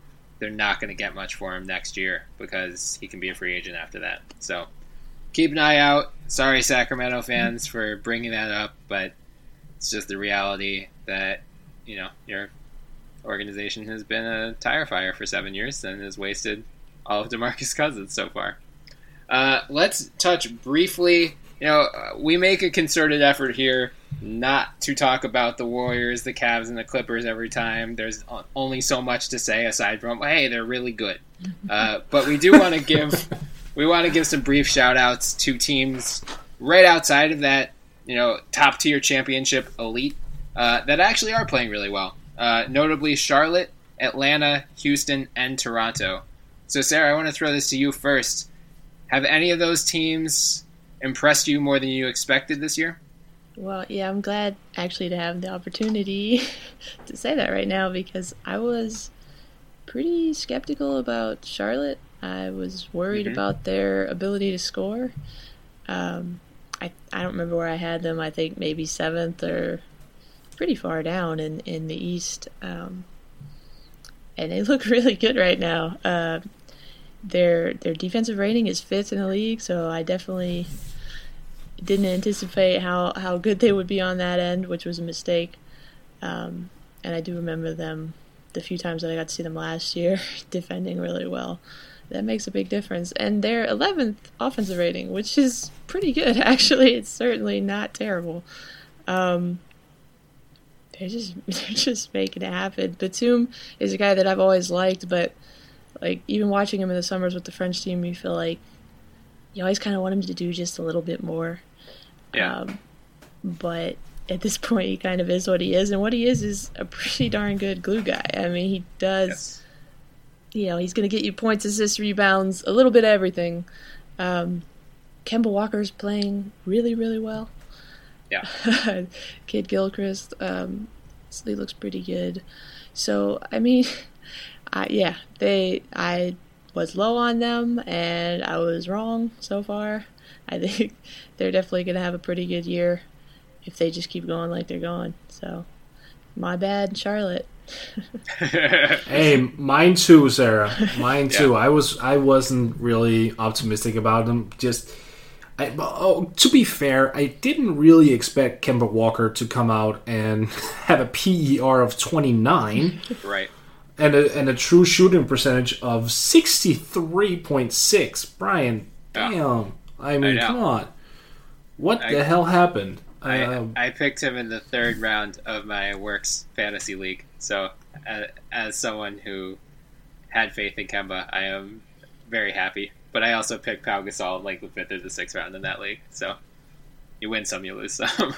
they're not going to get much for him next year because he can be a free agent after that. So keep an eye out. Sorry, Sacramento fans, for bringing that up, but it's just the reality that, you know, your organization has been a tire fire for seven years and has wasted all of DeMarcus Cousins so far. Uh, let's touch briefly. You know, we make a concerted effort here not to talk about the Warriors, the Cavs, and the Clippers every time. There's only so much to say aside from, hey, they're really good. Uh, but we do want to give we want to give some brief shout outs to teams right outside of that, you know, top tier championship elite uh, that actually are playing really well. Uh, notably Charlotte, Atlanta, Houston, and Toronto. So Sarah, I want to throw this to you first. Have any of those teams impressed you more than you expected this year? Well, yeah, I'm glad actually to have the opportunity to say that right now, because I was pretty skeptical about Charlotte. I was worried mm-hmm. about their ability to score. Um, I I don't remember where I had them. I think maybe seventh or pretty far down in, in the East. Um, and they look really good right now. Uh, their their defensive rating is fifth in the league, so I definitely didn't anticipate how, how good they would be on that end, which was a mistake. Um, and I do remember them, the few times that I got to see them last year, defending really well. That makes a big difference. And their eleventh offensive rating, which is pretty good, actually. It's certainly not terrible. Um, they're just they're just making it happen. Batum is a guy that I've always liked, but like even watching him in the summers with the French team, you feel like you always kind of want him to do just a little bit more. Yeah. Um, but at this point, he kind of is what he is, and what he is is a pretty darn good glue guy. I mean, he does, yes. you know, he's going to get you points, assists, rebounds, a little bit of everything. Um, Kemba Walker's playing really, really well. Yeah. Kid Gilchrist, um, he looks pretty good. So, I mean, I, yeah, they, I was low on them, and I was wrong so far. I think they're definitely going to have a pretty good year if they just keep going like they're going. So, my bad, Charlotte. Hey, mine too, Sarah. Mine yeah. too. I was I wasn't really optimistic about them. Just, I, oh, to be fair, I didn't really expect Kemba Walker to come out and have a P E R of twenty-nine. Right. And a, and a true shooting percentage of sixty-three point six. Brian, yeah. damn. I mean, I come on. What I, the hell happened? I, um, I picked him in the third round of my Works Fantasy League. So, as, as someone who had faith in Kemba, I am very happy. But I also picked Pau Gasol like the fifth or the sixth round in that league. So, you win some, you lose some.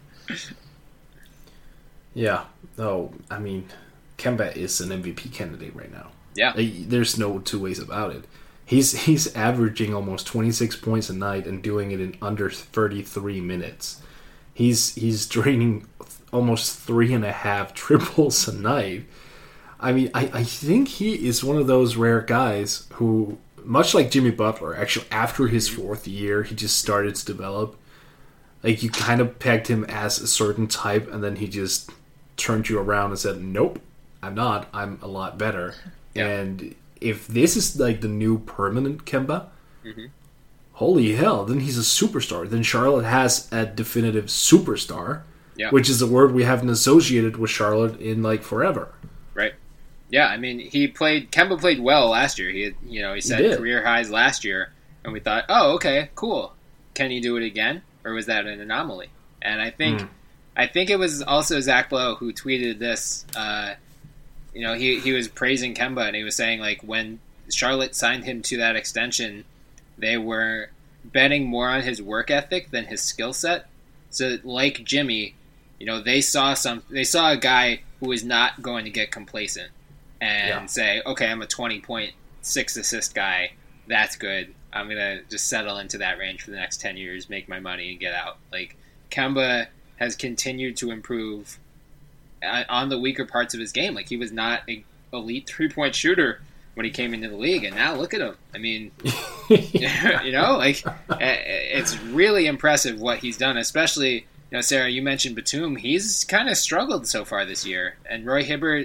yeah. Oh, I mean, Kemba is an M V P candidate right now. Yeah. There's no two ways about it. He's he's averaging almost twenty-six points a night and doing it in under thirty-three minutes. He's he's draining almost three and a half triples a night. I mean, I, I think he is one of those rare guys who, much like Jimmy Butler, actually after his fourth year, he just started to develop. Like, you kind of pegged him as a certain type, and then he just turned you around and said, nope, I'm not. I'm a lot better. Yeah. And if this is like the new permanent Kemba, mm-hmm. holy hell, then he's a superstar. Then Charlotte has a definitive superstar, yeah. which is a word we haven't associated with Charlotte in like forever. Right. Yeah, I mean, he played. Kemba played well last year. He had, you know, he set he career highs last year, and we thought, oh, okay, cool. Can he do it again, or was that an anomaly? And I think, mm. I think it was also Zach Lowe who tweeted this. Uh, You know, he, he was praising Kemba, and he was saying, like, when Charlotte signed him to that extension, they were betting more on his work ethic than his skill set. So, like Jimmy, you know, they saw some, they saw a guy who was not going to get complacent and yeah. say, okay, I'm a twenty point six assist guy. That's good. I'm going to just settle into that range for the next ten years, make my money, and get out. Like, Kemba has continued to improve on the weaker parts of his game. Like, he was not an elite three-point shooter when he came into the league, and now look at him. I mean, you know, like, it's really impressive what he's done, especially, you know, Sarah, you mentioned Batum. He's kind of struggled so far this year, and Roy Hibbert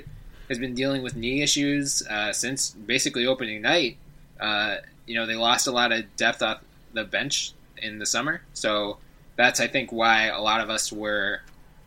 has been dealing with knee issues uh, since basically opening night. Uh, you know, they lost a lot of depth off the bench in the summer, so that's, I think, why a lot of us were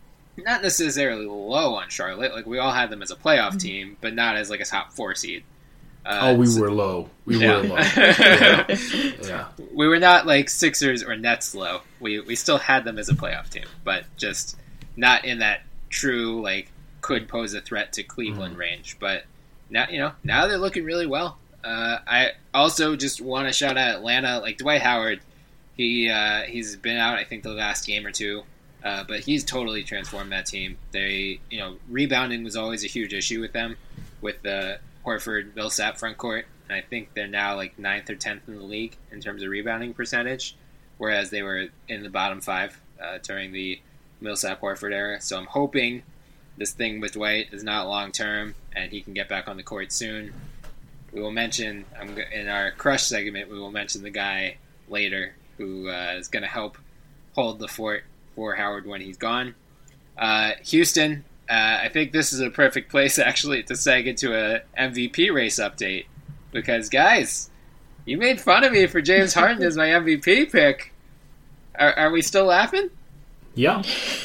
not necessarily low on Charlotte. Like, we all had them as a playoff team, but not as, like, a top four seed. Uh, oh, we so, were low. We yeah. were low. Yeah. yeah. We were not like Sixers or Nets low. We we still had them as a playoff team, but just not in that true, like, could pose a threat to Cleveland mm-hmm. range. But now, you know, now they're looking really well. Uh, I also just want to shout out Atlanta. Like, Dwight Howard, he uh, he's been out, I think, the last game or two, uh, but he's totally transformed that team. They, you know, rebounding was always a huge issue with them, with the Horford, Millsap front court, and I think they're now like ninth or tenth in the league in terms of rebounding percentage, whereas they were in the bottom five uh, during the Millsap Horford era. So I'm hoping this thing with Dwight is not long term and he can get back on the court soon. We will mention I'm, in our crush segment. We will mention the guy later who uh, is going to help hold the fort for Howard when he's gone. Uh, Houston. Uh, I think this is a perfect place, actually, to seg into a M V P race update. Because, guys, you made fun of me for James Harden as my M V P pick. Are, are we still laughing? Yeah.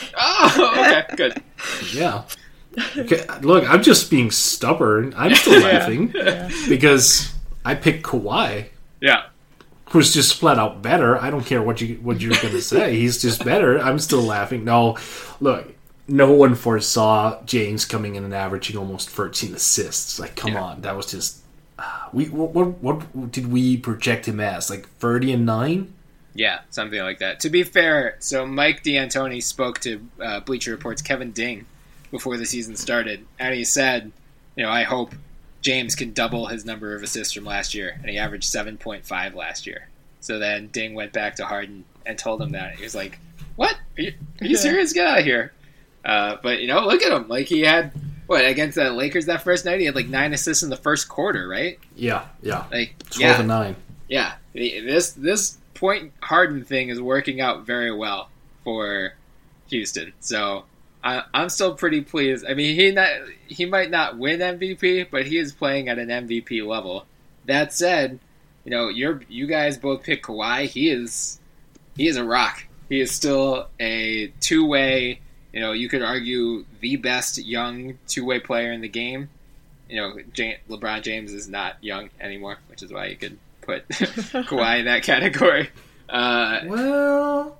Oh, okay, good. Yeah. Okay, look, I'm just being stubborn. I'm still laughing Yeah. because I picked Kawhi. Yeah. Who's just flat out better. I don't care what, you, what you're going to say. He's just better. I'm still laughing. No, look. No one foresaw James coming in and averaging almost thirteen assists. Like, come yeah. on, that was just uh, we. What, what what did we project him as? Like thirty and nine? Yeah, something like that. To be fair, so Mike D'Antoni spoke to uh, Bleacher Report's Kevin Ding before the season started, and he said, "You know, I hope James can double his number of assists from last year," and he averaged seven point five last year. So then Ding went back to Harden and told him that. He was like, "What? Are you, are you serious? Get out of here!" Uh, but, you know, look at him. Like, he had, what, against the Lakers that first night? He had, like, nine assists in the first quarter, right? Yeah, yeah. Like, twelve yeah, and nine. Yeah. This this point Harden thing is working out very well for Houston. So, I, I'm still pretty pleased. I mean, he not, he might not win M V P, but he is playing at an M V P level. That said, you know, you're, you guys both pick Kawhi. He is, he is a rock. He is still a two-way... You know, you could argue the best young two-way player in the game. You know, J- LeBron James is not young anymore, which is why you could put Kawhi in that category. Uh, well,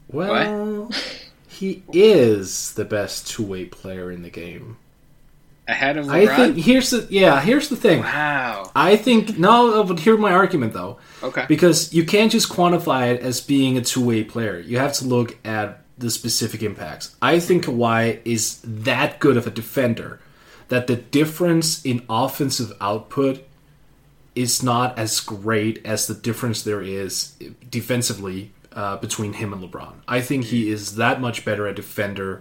well, what? He is the best two-way player in the game. Ahead of LeBron? I think here's the yeah. Here's the thing. Wow. I think no, but here's my argument though. Okay. Because you can't just quantify it as being a two-way player. You have to look at the specific impacts. I think Kawhi is that good of a defender that the difference in offensive output is not as great as the difference there is defensively uh, between him and LeBron. I think he is that much better a defender.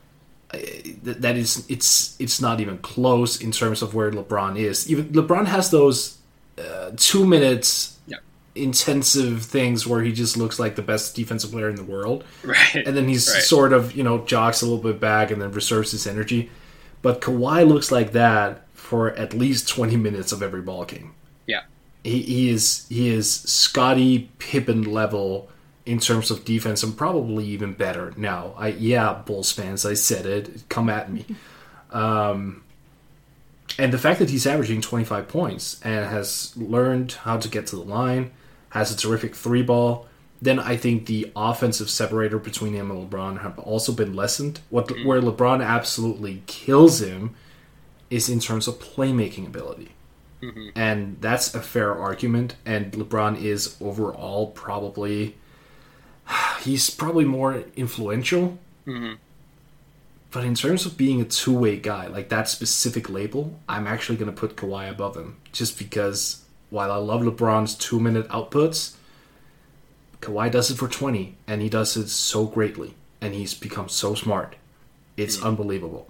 That is, it's it's not even close in terms of where LeBron is. Even LeBron has those uh, two minutes. Yep. Intensive things where he just looks like the best defensive player in the world, right? And then he's right. sort of, you know, jogs a little bit back and then reserves his energy. But Kawhi looks like that for at least twenty minutes of every ball game. Yeah, he, he is he is Scottie Pippen level in terms of defense, and probably even better. Now, I yeah, Bulls fans, I said it. Come at me. Um, and the fact that he's averaging twenty-five points and has learned how to get to the line, has a terrific three ball, then I think the offensive separator between him and LeBron have also been lessened. What mm-hmm. Where LeBron absolutely kills him is in terms of playmaking ability. Mm-hmm. And that's a fair argument. And LeBron is overall probably... He's probably more influential. Mm-hmm. But in terms of being a two-way guy, like that specific label, I'm actually going to put Kawhi above him. Just because... While I love LeBron's two-minute outputs, Kawhi does it for twenty, and he does it so greatly, and he's become so smart. It's mm. unbelievable.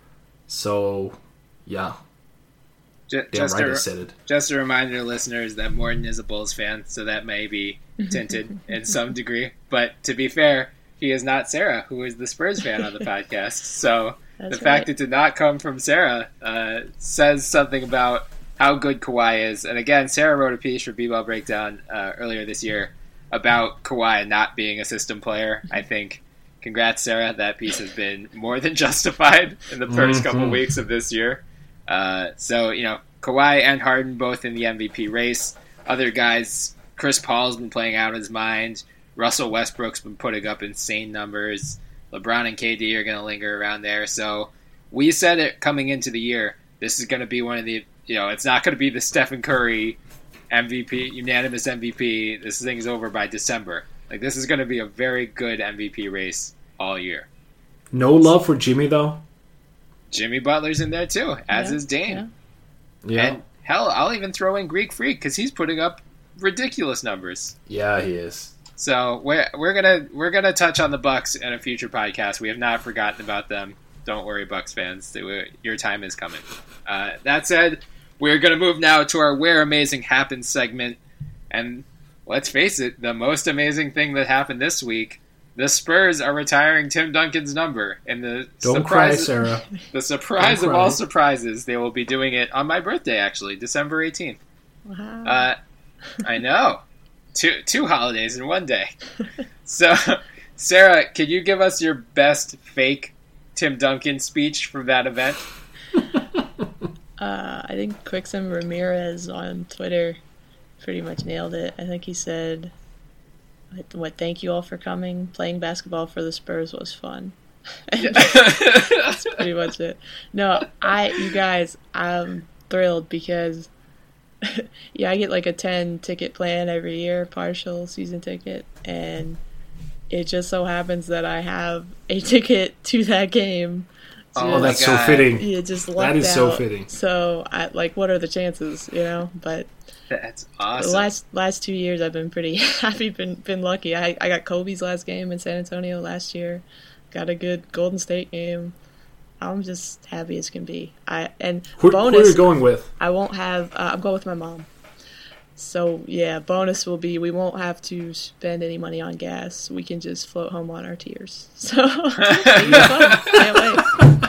So, yeah. Just, Damn just right a, I said it. Just a reminder, listeners, that Morten is a Bulls fan, so that may be tinted in some degree. But to be fair, he is not Sarah, who is the Spurs fan on the podcast. So That's the fact right. it did not come from Sarah uh, says something about how good Kawhi is. And again, Sarah wrote a piece for B-Ball Breakdown uh, earlier this year about Kawhi not being a system player. I think, congrats, Sarah. That piece has been more than justified in the first Mm-hmm. couple weeks of this year. Uh, so, you know, Kawhi and Harden both in the M V P race. Other guys, Chris Paul's been playing out of his mind. Russell Westbrook's been putting up insane numbers. LeBron and K D are going to linger around there. So we said it coming into the year. This is going to be one of the, you know, it's not going to be the Stephen Curry M V P, unanimous M V P. This thing's over by December. Like, this is going to be a very good M V P race all year. No love for Jimmy, though? Jimmy Butler's in there too, as Yeah, is Dame. yeah. Yeah. And hell, I'll even throw in Greek Freak because he's putting up ridiculous numbers. Yeah, he is. So we're we're gonna we're gonna touch on the Bucks in a future podcast. We have not forgotten about them. Don't worry, Bucks fans. Your time is coming. Uh, that said, we're gonna move now to our Where Amazing Happens segment, and let's face it, the most amazing thing that happened this week: the Spurs are retiring Tim Duncan's number. And the Don't cry, surprise, Sarah. the surprise Don't of cry. all surprises, they will be doing it on my birthday, actually, December eighteenth. Wow. Uh, I know. Two two holidays in one day. So, Sarah, could you give us your best fake Tim Duncan speech from that event? Uh, I think Quixem Ramirez on Twitter pretty much nailed it. I think he said, "What? what, Thank you all for coming. Playing basketball for the Spurs was fun." That's pretty much it. No, I, you guys, I'm thrilled because, yeah, I get like a ten ticket plan every year, partial season ticket, and it just so happens that I have a ticket to that game. Oh, Oh, that's my so God. fitting. You just That lucked is so out. fitting. So, I like, what are the chances, you know? But That's the awesome. last last two years, I've been pretty happy, been been lucky. I I got Kobe's last game in San Antonio last year. Got a good Golden State game. I'm just happy as can be. I and Who, who bonus, are you going with? I won't have. Uh, I'm going with my mom. So yeah, bonus will be we won't have to spend any money on gas. We can just float home on our tears. So it'll be fun. Can't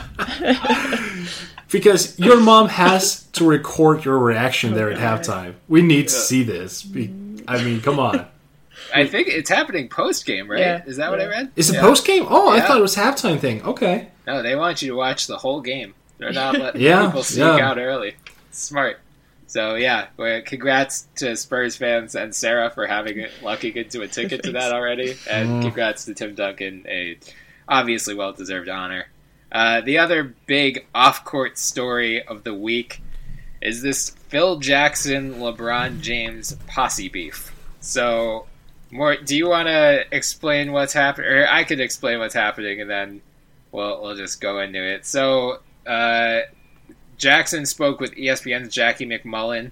wait. Because your mom has to record your reaction there at God. halftime. We need to see this. Be- I mean, come on. I think it's happening post game, right? Yeah. Is that what I Yeah. read? Is it Yeah. post game? Oh, I Yeah. thought it was halftime thing. Okay. No, they want you to watch the whole game. They're not letting Yeah, people sneak yeah. out early. Smart. So yeah, well, congrats to Spurs fans and Sarah for having it lucky into a ticket to that already, and Mm. congrats to Tim Duncan, a obviously well deserved honor. Uh, the other big off court story of the week is this Phil Jackson LeBron James posse beef. So, more, do you want to explain what's happening, or I could explain what's happening, and then we'll we'll just go into it. So. Uh, Jackson spoke with E S P N's Jackie McMullen.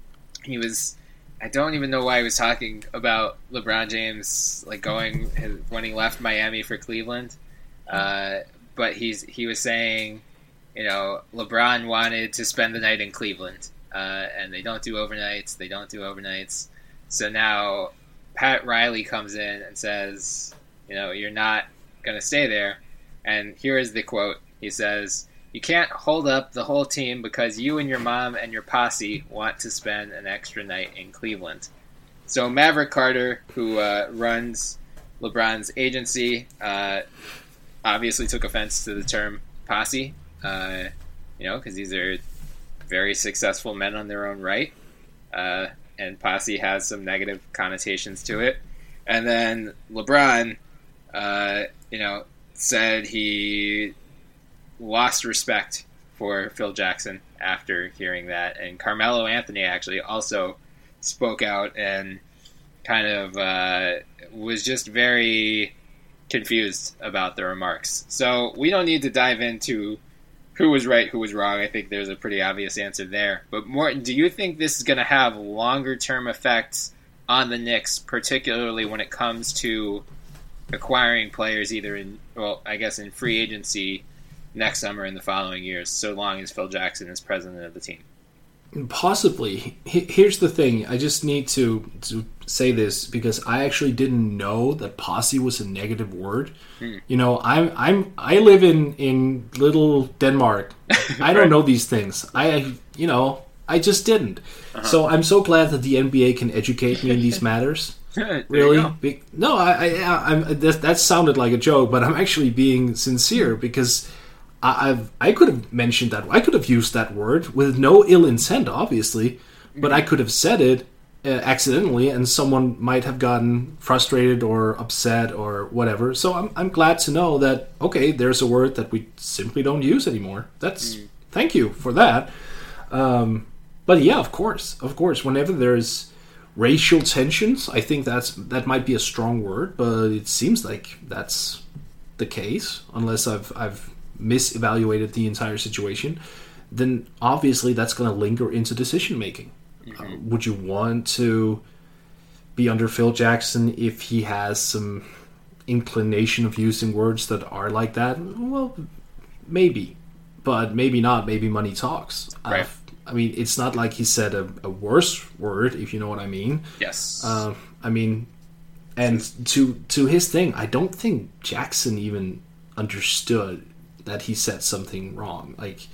He was, I don't even know why he was talking about LeBron James, like going when he left Miami for Cleveland. Uh, but he's he was saying, you know, LeBron wanted to spend the night in Cleveland, uh, and they don't do overnights. They don't do overnights. So now Pat Riley comes in and says, you know, you're not going to stay there. And here is the quote. He says, "You can't hold up the whole team because you and your mom and your posse want to spend an extra night in Cleveland." So Maverick Carter, who uh, runs LeBron's agency, uh, obviously took offense to the term posse, uh, you know, because these are very successful men on their own right, uh, and posse has some negative connotations to it. And then LeBron, uh, you know, said he lost respect for Phil Jackson after hearing that, and Carmelo Anthony actually also spoke out and kind of uh, was just very confused about the remarks. So we don't need to dive into who was right, who was wrong. I think there's a pretty obvious answer there. But Morton, do you think this is going to have longer term effects on the Knicks, particularly when it comes to acquiring players either in, well, I guess in free agency next summer and the following years, so long as Phil Jackson is president of the team? Possibly. Here's the thing. I just need to, to say this because I actually didn't know that posse was a negative word. Hmm. You know, I'm I'm I live in, in little Denmark. I don't right. know these things. I you know I just didn't. Uh-huh. So I'm so glad that the N B A can educate me in these matters. Really? Be- no, I, I I'm that, that sounded like a joke, but I'm actually being sincere because. I've I could have mentioned that I could have used that word with no ill intent, obviously, but I could have said it uh, accidentally, and someone might have gotten frustrated or upset or whatever. So I'm I'm glad to know that okay, there's a word that we simply don't use anymore. That's mm. Thank you for that. Um, but yeah, of course, of course, whenever there's racial tensions, I think that's that might be a strong word, but it seems like that's the case, unless I've I've. misevaluated the entire situation, then obviously that's going to linger into decision making. Mm-hmm. Uh, would you want to be under Phil Jackson if he has some inclination of using words that are like that? Well, maybe, but maybe not. Maybe money talks. Right. Uh, I mean, it's not like he said a, a worse word, if you know what I mean. Yes. Uh, I mean, and to to his thing, I don't think Jackson even understood that he said something wrong. Like,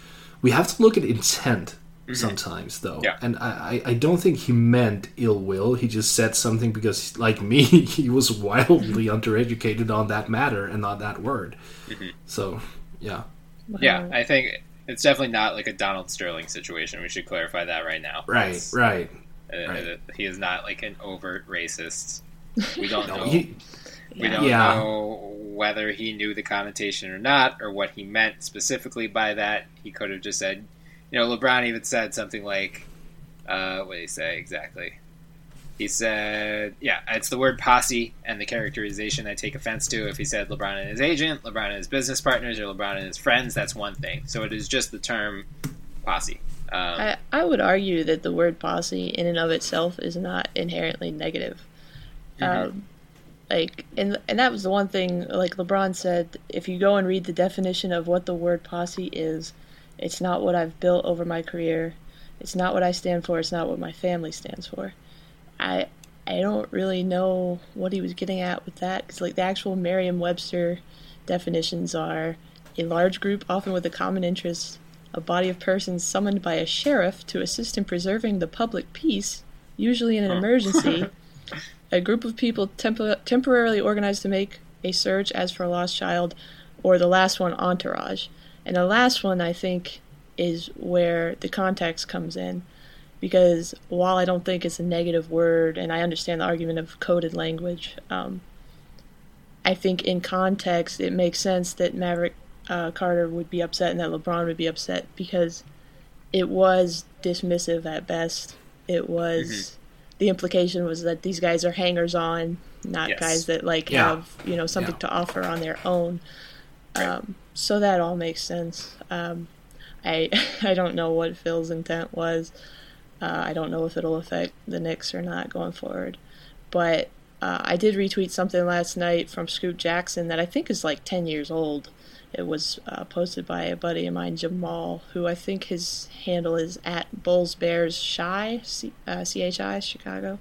we have to look at intent mm-hmm. sometimes, though. Yeah. And I, I don't think he meant ill will. He just said something because, like me, he was wildly undereducated on that matter and on that word. Mm-hmm. So, yeah. Yeah, I think it's definitely not like a Donald Sterling situation. We should clarify that right now. Right, it's, right. Uh, right. He is not like an overt racist. We don't no, know. He, we don't yeah. know whether he knew the connotation or not, or what he meant specifically by that. He could have just said, you know, LeBron even said something like, uh, what did he say exactly? He said, yeah, it's the word posse and the characterization I take offense to. If he said LeBron and his agent, LeBron and his business partners, or LeBron and his friends, that's one thing. So it is just the term posse. Um, I, I would argue that the word posse in and of itself is not inherently negative. Mm-hmm. Um, like, and and that was the one thing, like LeBron said, if you go and read the definition of what the word posse is, it's not what I've built over my career. It's not what I stand for. It's not what my family stands for. I I don't really know what he was getting at with that, because like the actual Merriam-Webster definitions are a large group, often with a common interest, a body of persons summoned by a sheriff to assist in preserving the public peace, usually in an emergency, a group of people temp- temporarily organized to make a search as for a lost child, or the last one, entourage. And the last one, I think, is where the context comes in. Because while I don't think it's a negative word, and I understand the argument of coded language, um, I think in context it makes sense that Maverick uh, Carter would be upset and that LeBron would be upset, because it was dismissive at best. It was... Mm-hmm. The implication was that these guys are hangers-on, not yes. guys that like yeah. have you know something yeah. to offer on their own. Right. Um, so that all makes sense. Um, I I don't know what Phil's intent was. Uh, I don't know if it'll affect the Knicks or not going forward. But uh, I did retweet something last night from Scoop Jackson that I think is like ten years old. It was uh, posted by a buddy of mine, Jamal, who I think his handle is at Bulls Bears Chi, C- uh, C H I, Chicago.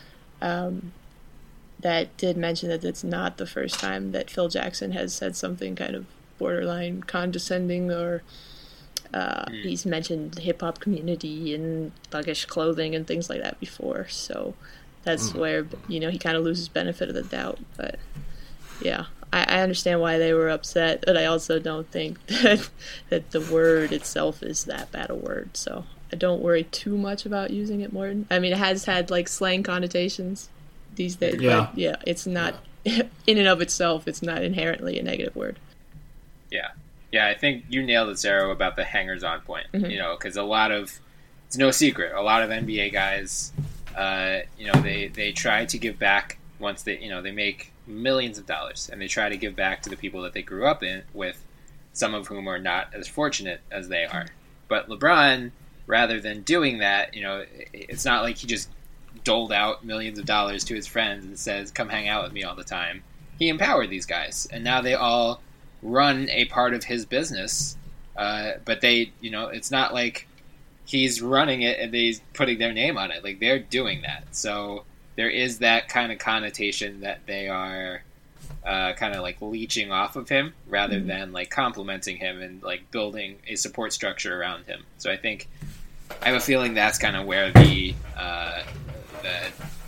Um, that did mention that it's not the first time that Phil Jackson has said something kind of borderline condescending, or uh, mm. he's mentioned the hip-hop community and thuggish clothing and things like that before. So that's mm. where, you know, he kind of loses benefit of the doubt. But, yeah. I understand why they were upset, but I also don't think that that the word itself is that bad a word. So I don't worry too much about using it more. I mean, it has had like slang connotations these days, yeah. but yeah, it's not in and of itself. It's not inherently a negative word. Yeah, yeah. I think you nailed it, Sarah, about the hangers-on point. Mm-hmm. You know, because a lot of it's no secret. A lot of N B A guys, uh, you know, they they try to give back once they, you know, they make millions of dollars, and they try to give back to the people that they grew up in with, some of whom are not as fortunate as they are. But LeBron, rather than doing that, you know, it's not like he just doled out millions of dollars to his friends and says, come hang out with me all the time. He empowered these guys, and now they all run a part of his business. Uh, but they, you know, it's not like he's running it and he's putting their name on it. Like, they're doing that. So there is that kind of connotation that they are uh, kind of like leeching off of him rather mm-hmm. than like complimenting him and like building a support structure around him. So I think I have a feeling that's kind of where the uh, the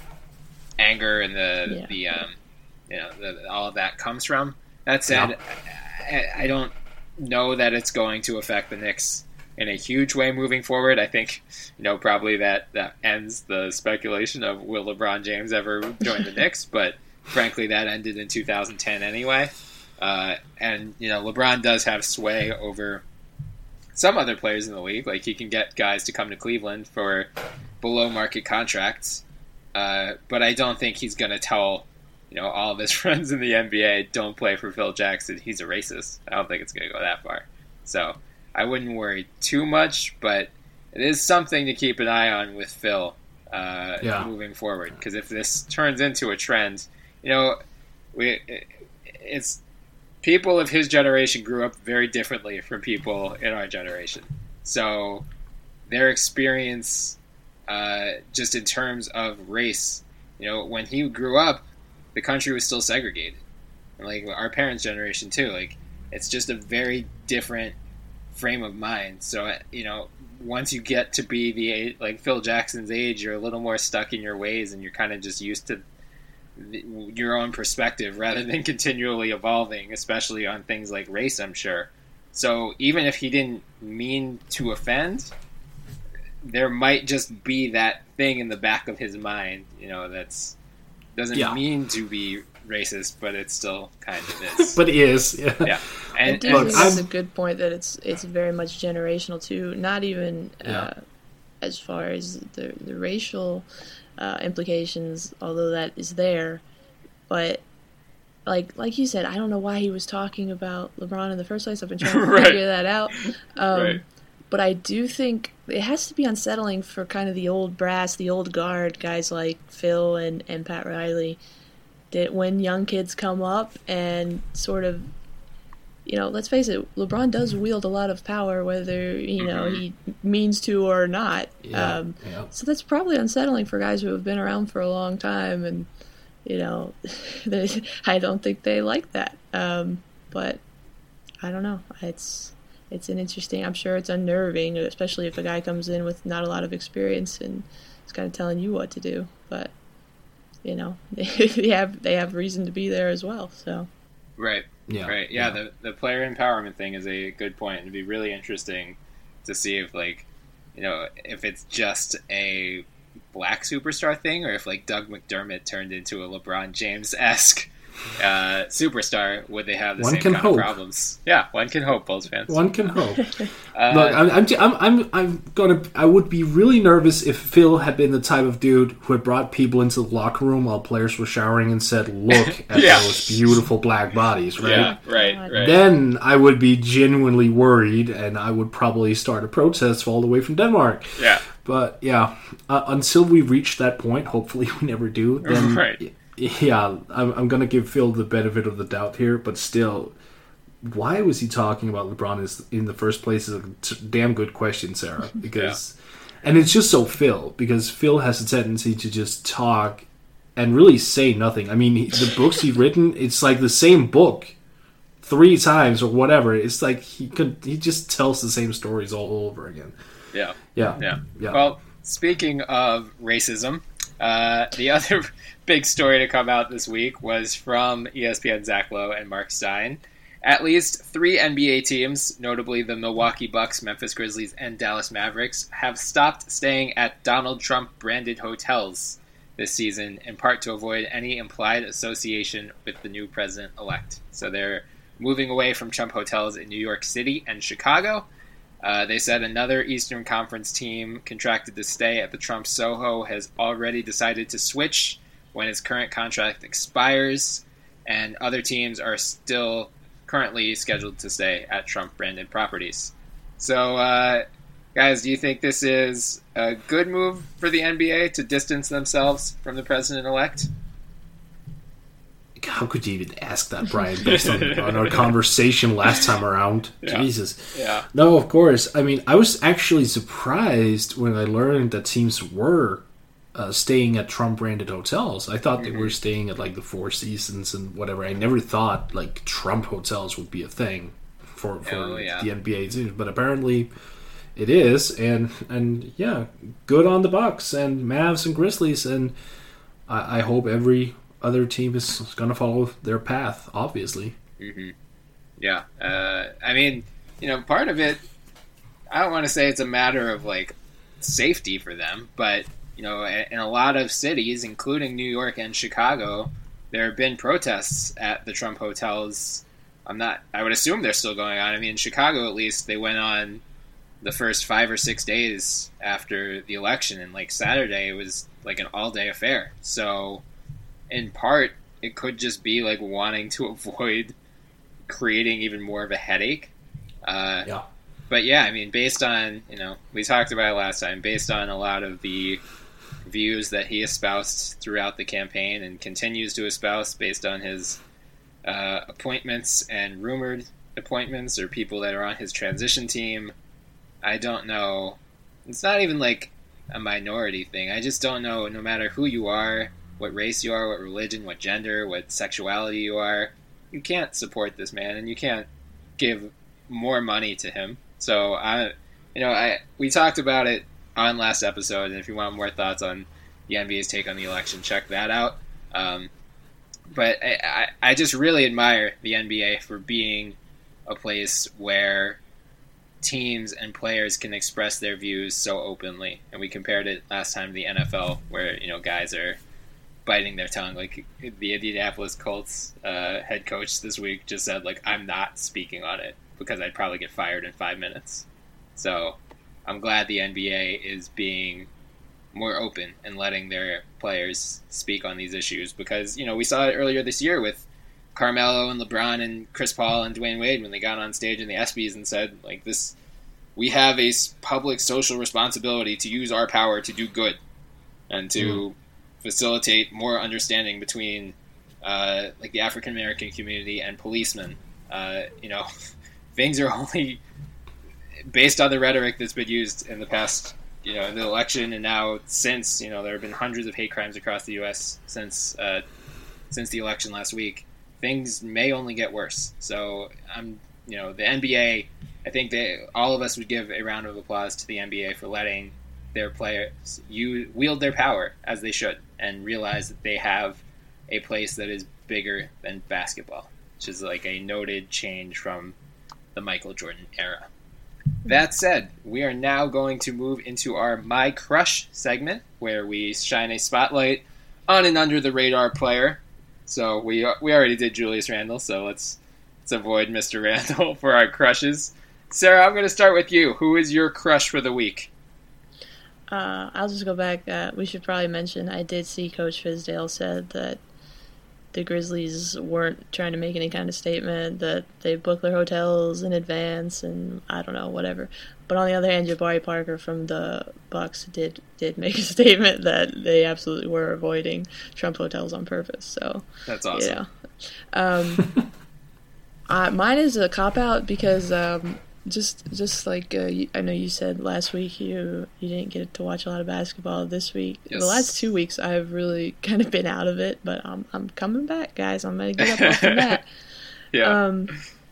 anger and the yeah. the um, you know the, all of that comes from. That said, yeah. I, I don't know that it's going to affect the Knicks in a huge way moving forward. I think, you know, probably that, that ends the speculation of will LeBron James ever join the Knicks, but frankly that ended in two thousand ten anyway. Uh, and, you know, LeBron does have sway over some other players in the league. Like, he can get guys to come to Cleveland for below market contracts. Uh, but I don't think he's going to tell, you know, all of his friends in the N B A, don't play for Phil Jackson. He's a racist. I don't think it's going to go that far. So I wouldn't worry too much, but it is something to keep an eye on with Phil uh, yeah. moving forward. Because if this turns into a trend, you know, we it's people of his generation grew up very differently from people in our generation. So their experience, uh, just in terms of race, you know, when he grew up, the country was still segregated. And like our parents' generation too, like it's just a very different frame of mind. So, you know, once you get to be the age, like Phil Jackson's age, you're a little more stuck in your ways and you're kind of just used to the, your own perspective rather than continually evolving, especially on things like race, I'm sure. So even if he didn't mean to offend, there might just be that thing in the back of his mind, you know, that's doesn't yeah. mean to be racist, but it still kind of is. But it is, yeah. yeah. And, I do and think that's a good point, that it's it's very much generational too. Not even yeah. uh, as far as the the racial uh, implications, although that is there. But like like you said, I don't know why he was talking about LeBron in the first place. I've been trying to right. figure that out. Um, right. But I do think it has to be unsettling for kind of the old brass, the old guard, guys like Phil and, and Pat Riley, that when young kids come up and sort of, you know, let's face it, LeBron does wield a lot of power, whether, you know, mm-hmm. he means to or not. Yeah, um, yeah. So that's probably unsettling for guys who have been around for a long time. And, you know, they, I don't think they like that. Um, but I don't know. It's... It's an interesting, I'm sure it's unnerving, especially if a guy comes in with not a lot of experience and is kind of telling you what to do. But, you know, they have they have reason to be there as well. So, Right. Yeah. Right. Yeah, yeah. the the player empowerment thing is a good point. It'd be really interesting to see if, like, you know, if it's just a black superstar thing or if, like, Doug McDermott turned into a LeBron James-esque uh, superstar, would they have the one same can kind hope. of problems? Yeah, one can hope, Bulls fans. One can hope. uh, Look, I'm, I'm, I'm, I'm, I'm gonna. I would be really nervous if Phil had been the type of dude who had brought people into the locker room while players were showering and said, "Look at yeah. those beautiful black bodies." Right? Yeah, right, right. Then I would be genuinely worried, and I would probably start a protest all the way from Denmark. Yeah. But yeah, uh, until we reach that point, hopefully we never do. Then, right. Yeah, I'm, I'm going to give Phil the benefit of the doubt here, but still, why was he talking about LeBron is, in the first place is a t- damn good question, Sarah. Because, yeah. And it's just so Phil, because Phil has a tendency to just talk and really say nothing. I mean, he, the books he's written, it's like the same book three times or whatever. It's like he could he just tells the same stories all over again. Yeah. Yeah. Yeah. yeah. Well, speaking of racism, uh, the other big story to come out this week was from E S P N's Zach Lowe and Mark Stein. At least three N B A teams, notably the Milwaukee Bucks, Memphis Grizzlies, and Dallas Mavericks, have stopped staying at Donald Trump-branded hotels this season, in part to avoid any implied association with the new president-elect. So they're moving away from Trump hotels in New York City and Chicago. Uh, they said another Eastern Conference team contracted to stay at the Trump Soho has already decided to switch when its current contract expires, and other teams are still currently scheduled to stay at Trump-branded properties. So, uh, guys, do you think this is a good move for the N B A to distance themselves from the president-elect? how could you even ask that, Brian, based on, on our conversation last time around? Yeah. Jesus. Yeah. No, of course. I mean, I was actually surprised when I learned that teams were uh, staying at Trump-branded hotels. I thought mm-hmm. they were staying at, like, the Four Seasons and whatever. I never thought, like, Trump hotels would be a thing for, for oh, yeah. the N B A teams. But apparently it is. And, and yeah, good on the Bucks and Mavs and Grizzlies. And I, I hope every other team is going to follow their path, obviously. Mm-hmm. Yeah. Uh, I mean, you know, part of it, I don't want to say it's a matter of, like, safety for them, but, you know, in a lot of cities, including New York and Chicago, there have been protests at the Trump hotels. I'm not, I would assume they're still going on. I mean, in Chicago, at least, they went on the first five or six days after the election, and, like, Saturday, it was, like, an all-day affair. So, in part, it could just be like wanting to avoid creating even more of a headache. Uh, yeah. But yeah, I mean, based on, you know, we talked about it last time, based on a lot of the views that he espoused throughout the campaign and continues to espouse based on his uh, appointments and rumored appointments or people that are on his transition team, I don't know. It's not even like a minority thing. I just don't know, no matter who you are, what race you are, what religion, what gender, what sexuality you are, you can't support this man, and you can't give more money to him. So I, you know, I we talked about it on last episode, and if you want more thoughts on the N B A's take on the election, check that out. Um, but I, I, I just really admire the N B A for being a place where teams and players can express their views so openly, and we compared it last time to the N F L, where, you know, guys are biting their tongue. Like the Indianapolis Colts uh, head coach this week just said, like, I'm not speaking on it because I'd probably get fired in five minutes. So I'm glad the N B A is being more open and letting their players speak on these issues, because, you know, we saw it earlier this year with Carmelo and LeBron and Chris Paul and Dwayne Wade when they got on stage in the ESPYs and said, like, this, we have a public social responsibility to use our power to do good and to mm. facilitate more understanding between uh, like the African American community and policemen. Uh, you know, things are only based on the rhetoric that's been used in the past, you know, in the election, and now since, you know, there have been hundreds of hate crimes across the U S since uh, since the election last week. Things may only get worse. So I'm, you know, the N B A, I think they, all of us would give a round of applause to the N B A for letting their players you wield their power as they should and realize that they have a place that is bigger than basketball, which is like a noted change from the Michael Jordan era. That said, we are now going to move into our My Crush segment, where we shine a spotlight on an under-the-radar player. So we we already did Julius Randle, so let's let's avoid Mister Randle for our crushes. Sarah, I'm going to start with you. Who is your crush for the week? Uh, I'll just go back. Uh, we should probably mention I did see Coach Fizdale said that the Grizzlies weren't trying to make any kind of statement, that they booked their hotels in advance and I don't know, whatever. But on the other hand, Jabari Parker from the Bucks did did make a statement that they absolutely were avoiding Trump hotels on purpose. So that's awesome. You know. Um, uh, mine is a cop-out because um, just just like uh, you, I know you said last week you, you didn't get to watch a lot of basketball this week. Yes. The last two weeks I've really kind of been out of it, but I'm, I'm coming back, guys. I'm going to get up off the mat. Yeah. Um,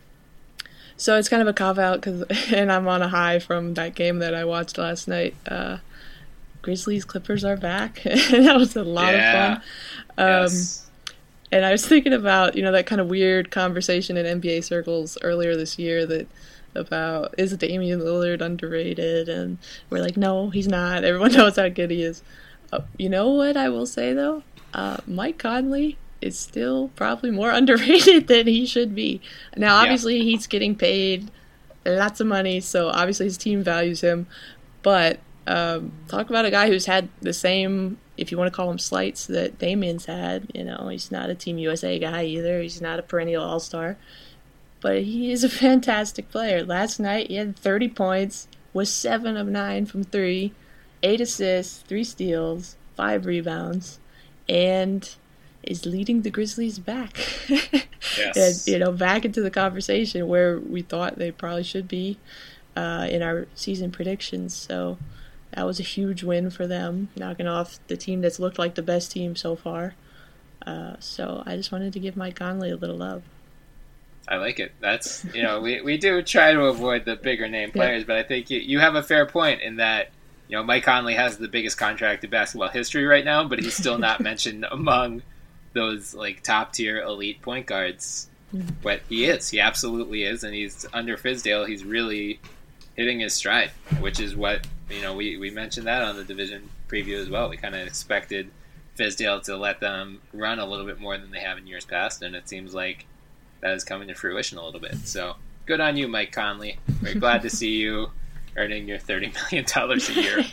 so it's kind of a cop-out, cause, and I'm on a high from that game that I watched last night. Uh, Grizzlies Clippers are back, and that was a lot yeah. of fun. Um, yes. And I was thinking about, you know, that kind of weird conversation in N B A circles earlier this year that about, is Damian Lillard underrated? And we're like, no, he's not. Everyone knows how good he is. Uh, you know what I will say, though? Uh, Mike Conley is still probably more underrated than he should be. Now, obviously, yeah. he's getting paid lots of money, so obviously his team values him. But um, talk about a guy who's had the same, if you want to call him slights, that Damian's had. You know, he's not a Team U S A guy either. He's not a perennial all-star. But he is a fantastic player. Last night, he had thirty points, was seven of nine from three, eight assists, three steals, five rebounds, and is leading the Grizzlies back. Yes. And, you know, back into the conversation where we thought they probably should be uh, in our season predictions. So that was a huge win for them, knocking off the team that's looked like the best team so far. Uh, so I just wanted to give Mike Conley a little love. I like it. That's, you know, we, we do try to avoid the bigger name players, yeah. But I think you, you have a fair point in that, you know, Mike Conley has the biggest contract in basketball history right now, but he's still not mentioned among those like top tier elite point guards. Mm-hmm. But he is. He absolutely is, and he's under Fizdale. He's really hitting his stride, which is what, you know, we, we mentioned that on the division preview as well. We kind of expected Fizdale to let them run a little bit more than they have in years past, and it seems like that is coming to fruition a little bit. So good on you, Mike Conley. We're glad to see you earning your thirty million dollars a year.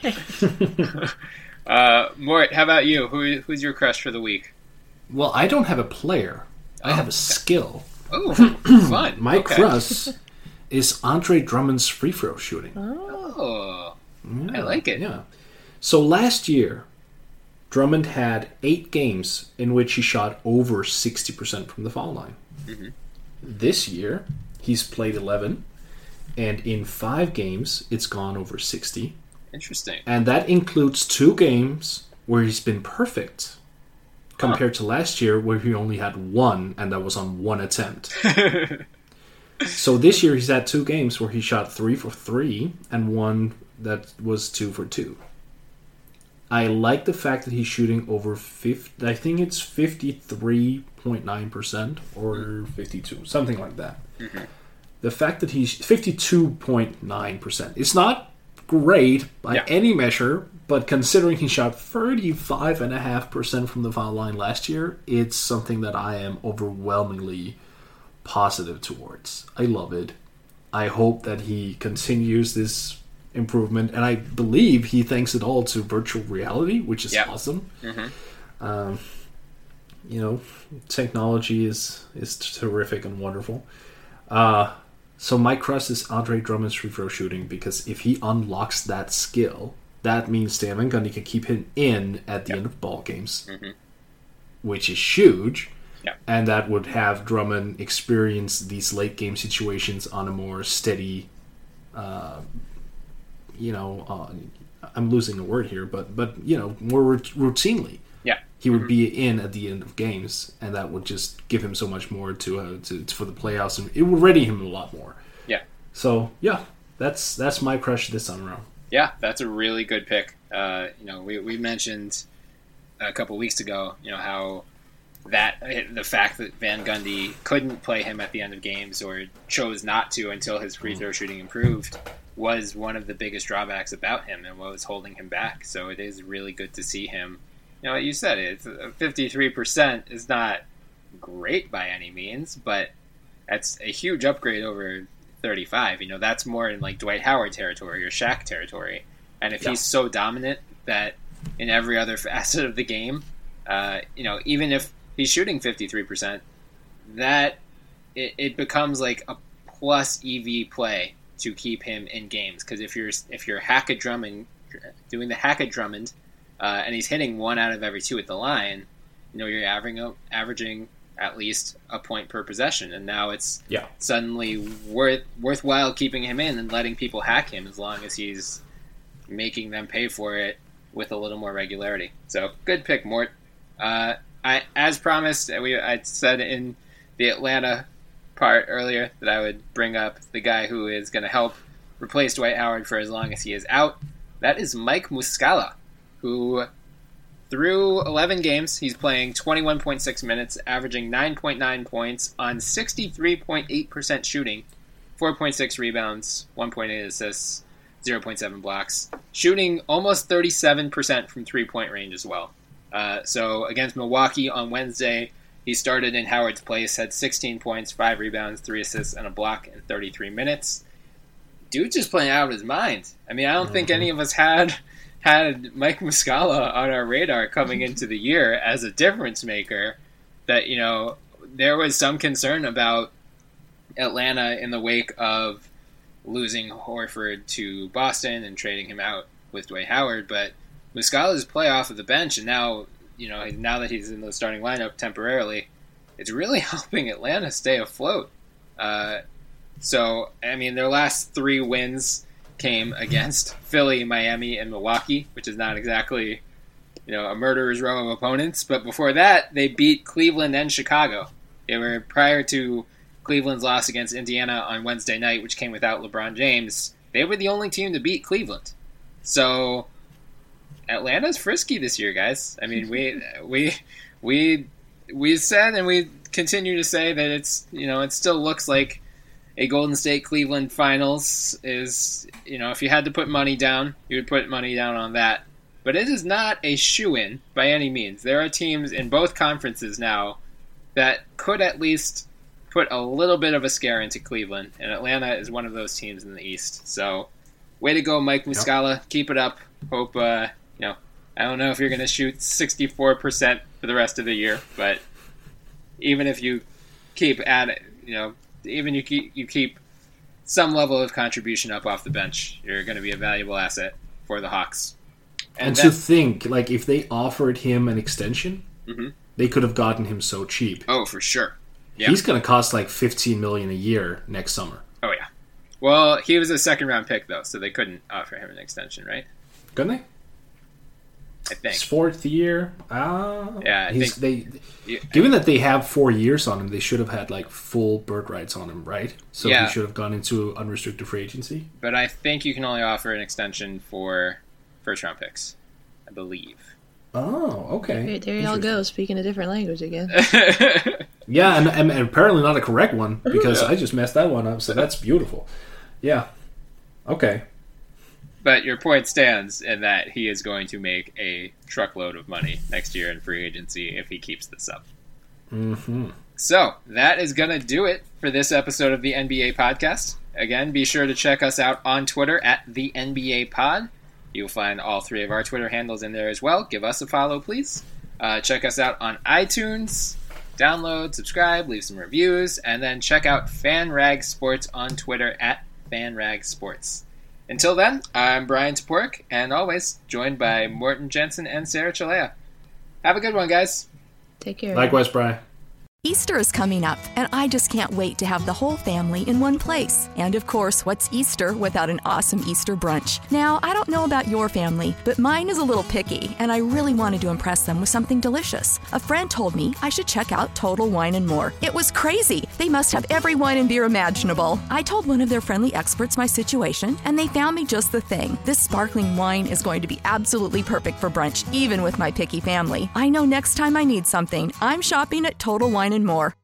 uh, Mort, how about you? Who, who's your crush for the week? Well, I don't have a player. I oh, have a skill. Oh, fun. My okay. crush is Andre Drummond's free throw shooting. Oh, yeah, I like it. Yeah. So last year, Drummond had eight games in which he shot over sixty percent from the foul line. Mm-hmm. This year, he's played eleven, and in five games, it's gone over sixty. Interesting. And that includes two games where he's been perfect, compared huh. to last year where he only had one, and that was on one attempt. So this year, he's had two games where he shot three for three, and one that was two for two. I like the fact that he's shooting over fifty, I think it's fifty-three point nine percent or fifty-two, something like that. Mm-hmm. The fact that he's fifty-two point nine percent. It's not great by yeah. any measure, but considering he shot thirty-five point five percent from the foul line last year, it's something that I am overwhelmingly positive towards. I love it. I hope that he continues this improvement, and I believe he thanks it all to virtual reality, which is yep. awesome. Mm-hmm. Um, you know, technology is is terrific and wonderful. Uh, so my crush is Andre Drummond's free throw shooting, because if he unlocks that skill, that means Stan Van Gundy can keep him in at the yep. end of ball games, mm-hmm. which is huge. Yep. And that would have Drummond experience these late game situations on a more steady. Uh, You know, uh, I'm losing a word here, but but you know, more rut- routinely, yeah, he would mm-hmm. be in at the end of games, and that would just give him so much more to, uh, to, to for the playoffs, and it would ready him a lot more. Yeah. So yeah, that's that's my crush this time around. Yeah, that's a really good pick. Uh, you know, we we mentioned a couple weeks ago, you know, how that the fact that Van Gundy couldn't play him at the end of games or chose not to until his free throw shooting improved was one of the biggest drawbacks about him and what was holding him back. So it is really good to see him. You know, you said it, it's fifty-three percent is not great by any means, but that's a huge upgrade over thirty-five. You know, that's more in like Dwight Howard territory or Shaq territory. And if yeah. he's so dominant that in every other facet of the game, uh, you know, even if he's shooting fifty-three percent, that it, it becomes like a plus E V play to keep him in games. Because if you're if you're Hackett Drummond doing the Hackett Drummond, uh, and he's hitting one out of every two at the line, you know, you're averaging averaging at least a point per possession, and now it's yeah. suddenly worth worthwhile keeping him in and letting people hack him as long as he's making them pay for it with a little more regularity. So good pick, Mort. Uh, I as promised, we I said in the Atlanta part earlier that I would bring up the guy who is going to help replace Dwight Howard for as long as he is out. That is Mike Muscala, who through eleven games, he's playing twenty-one point six minutes, averaging nine point nine points on sixty-three point eight percent shooting, four point six rebounds, one point eight assists, zero point seven blocks, shooting almost thirty-seven percent from three-point range as well. Uh, so against Milwaukee on Wednesday, he started in Howard's place, had sixteen points, five rebounds, three assists, and a block in thirty-three minutes. Dude's just playing out of his mind. I mean, I don't mm-hmm. think any of us had had Mike Muscala on our radar coming into the year as a difference maker. That, you know, there was some concern about Atlanta in the wake of losing Horford to Boston and trading him out with Dwight Howard, but Muscala's play off of the bench, and now you know, now that he's in the starting lineup temporarily, it's really helping Atlanta stay afloat. Uh, so, I mean, their last three wins came against Philly, Miami, and Milwaukee, which is not exactly, you know, a murderer's row of opponents. But before that, they beat Cleveland and Chicago. They were prior to Cleveland's loss against Indiana on Wednesday night, which came without LeBron James. They were the only team to beat Cleveland. So Atlanta's frisky this year, guys. I mean, we we we we said and we continue to say that it's, you know, it still looks like a Golden State Cleveland finals is, you know, if you had to put money down, you would put money down on that. But it is not a shoo-in by any means. There are teams in both conferences now that could at least put a little bit of a scare into Cleveland, and Atlanta is one of those teams in the East. So, way to go, Mike Muscala. Yep. Keep it up. Hope, uh, you know, I don't know if you're going to shoot sixty-four percent for the rest of the year, but even if you keep at it, you know, even you keep you keep some level of contribution up off the bench, you're going to be a valuable asset for the Hawks. And, and to think, like, if they offered him an extension, mm-hmm. they could have gotten him so cheap. Oh, for sure. Yeah. He's going to cost like fifteen million dollars a year next summer. Oh, yeah. Well, he was a second-round pick, though, so they couldn't offer him an extension, right? Couldn't they? I think. His fourth year? Uh, yeah, I think. They, yeah. Given that they have four years on him, they should have had like full bird rights on him, right? So yeah. he should have gone into unrestricted free agency. But I think you can only offer an extension for first-round picks, I believe. Oh, okay. Great, there y'all go, speaking a different language again. Yeah, and, and, and apparently not a correct one, because yeah. I just messed that one up, so that's beautiful. Yeah. Okay. But your point stands in that he is going to make a truckload of money next year in free agency if he keeps this up. Mm-hmm. So, that is going to do it for this episode of the N B A Podcast. Again, be sure to check us out on Twitter at the N B A Pod. You'll find all three of our Twitter handles in there as well. Give us a follow, please. Uh, check us out on iTunes. Download, subscribe, leave some reviews, and then check out FanRag Sports on Twitter at FanRag Sports. Until then, I'm Brian Toporek, and always joined by Morten Jensen and Sarah Chalea. Have a good one, guys. Take care. Likewise, Brian. Easter is coming up, and I just can't wait to have the whole family in one place. And of course, what's Easter without an awesome Easter brunch? Now, I don't know about your family, but mine is a little picky, and I really wanted to impress them with something delicious. A friend told me I should check out Total Wine and More. It was crazy. They must have every wine and beer imaginable. I told one of their friendly experts my situation, and they found me just the thing. This sparkling wine is going to be absolutely perfect for brunch, even with my picky family. I know next time I need something, I'm shopping at Total Wine and More.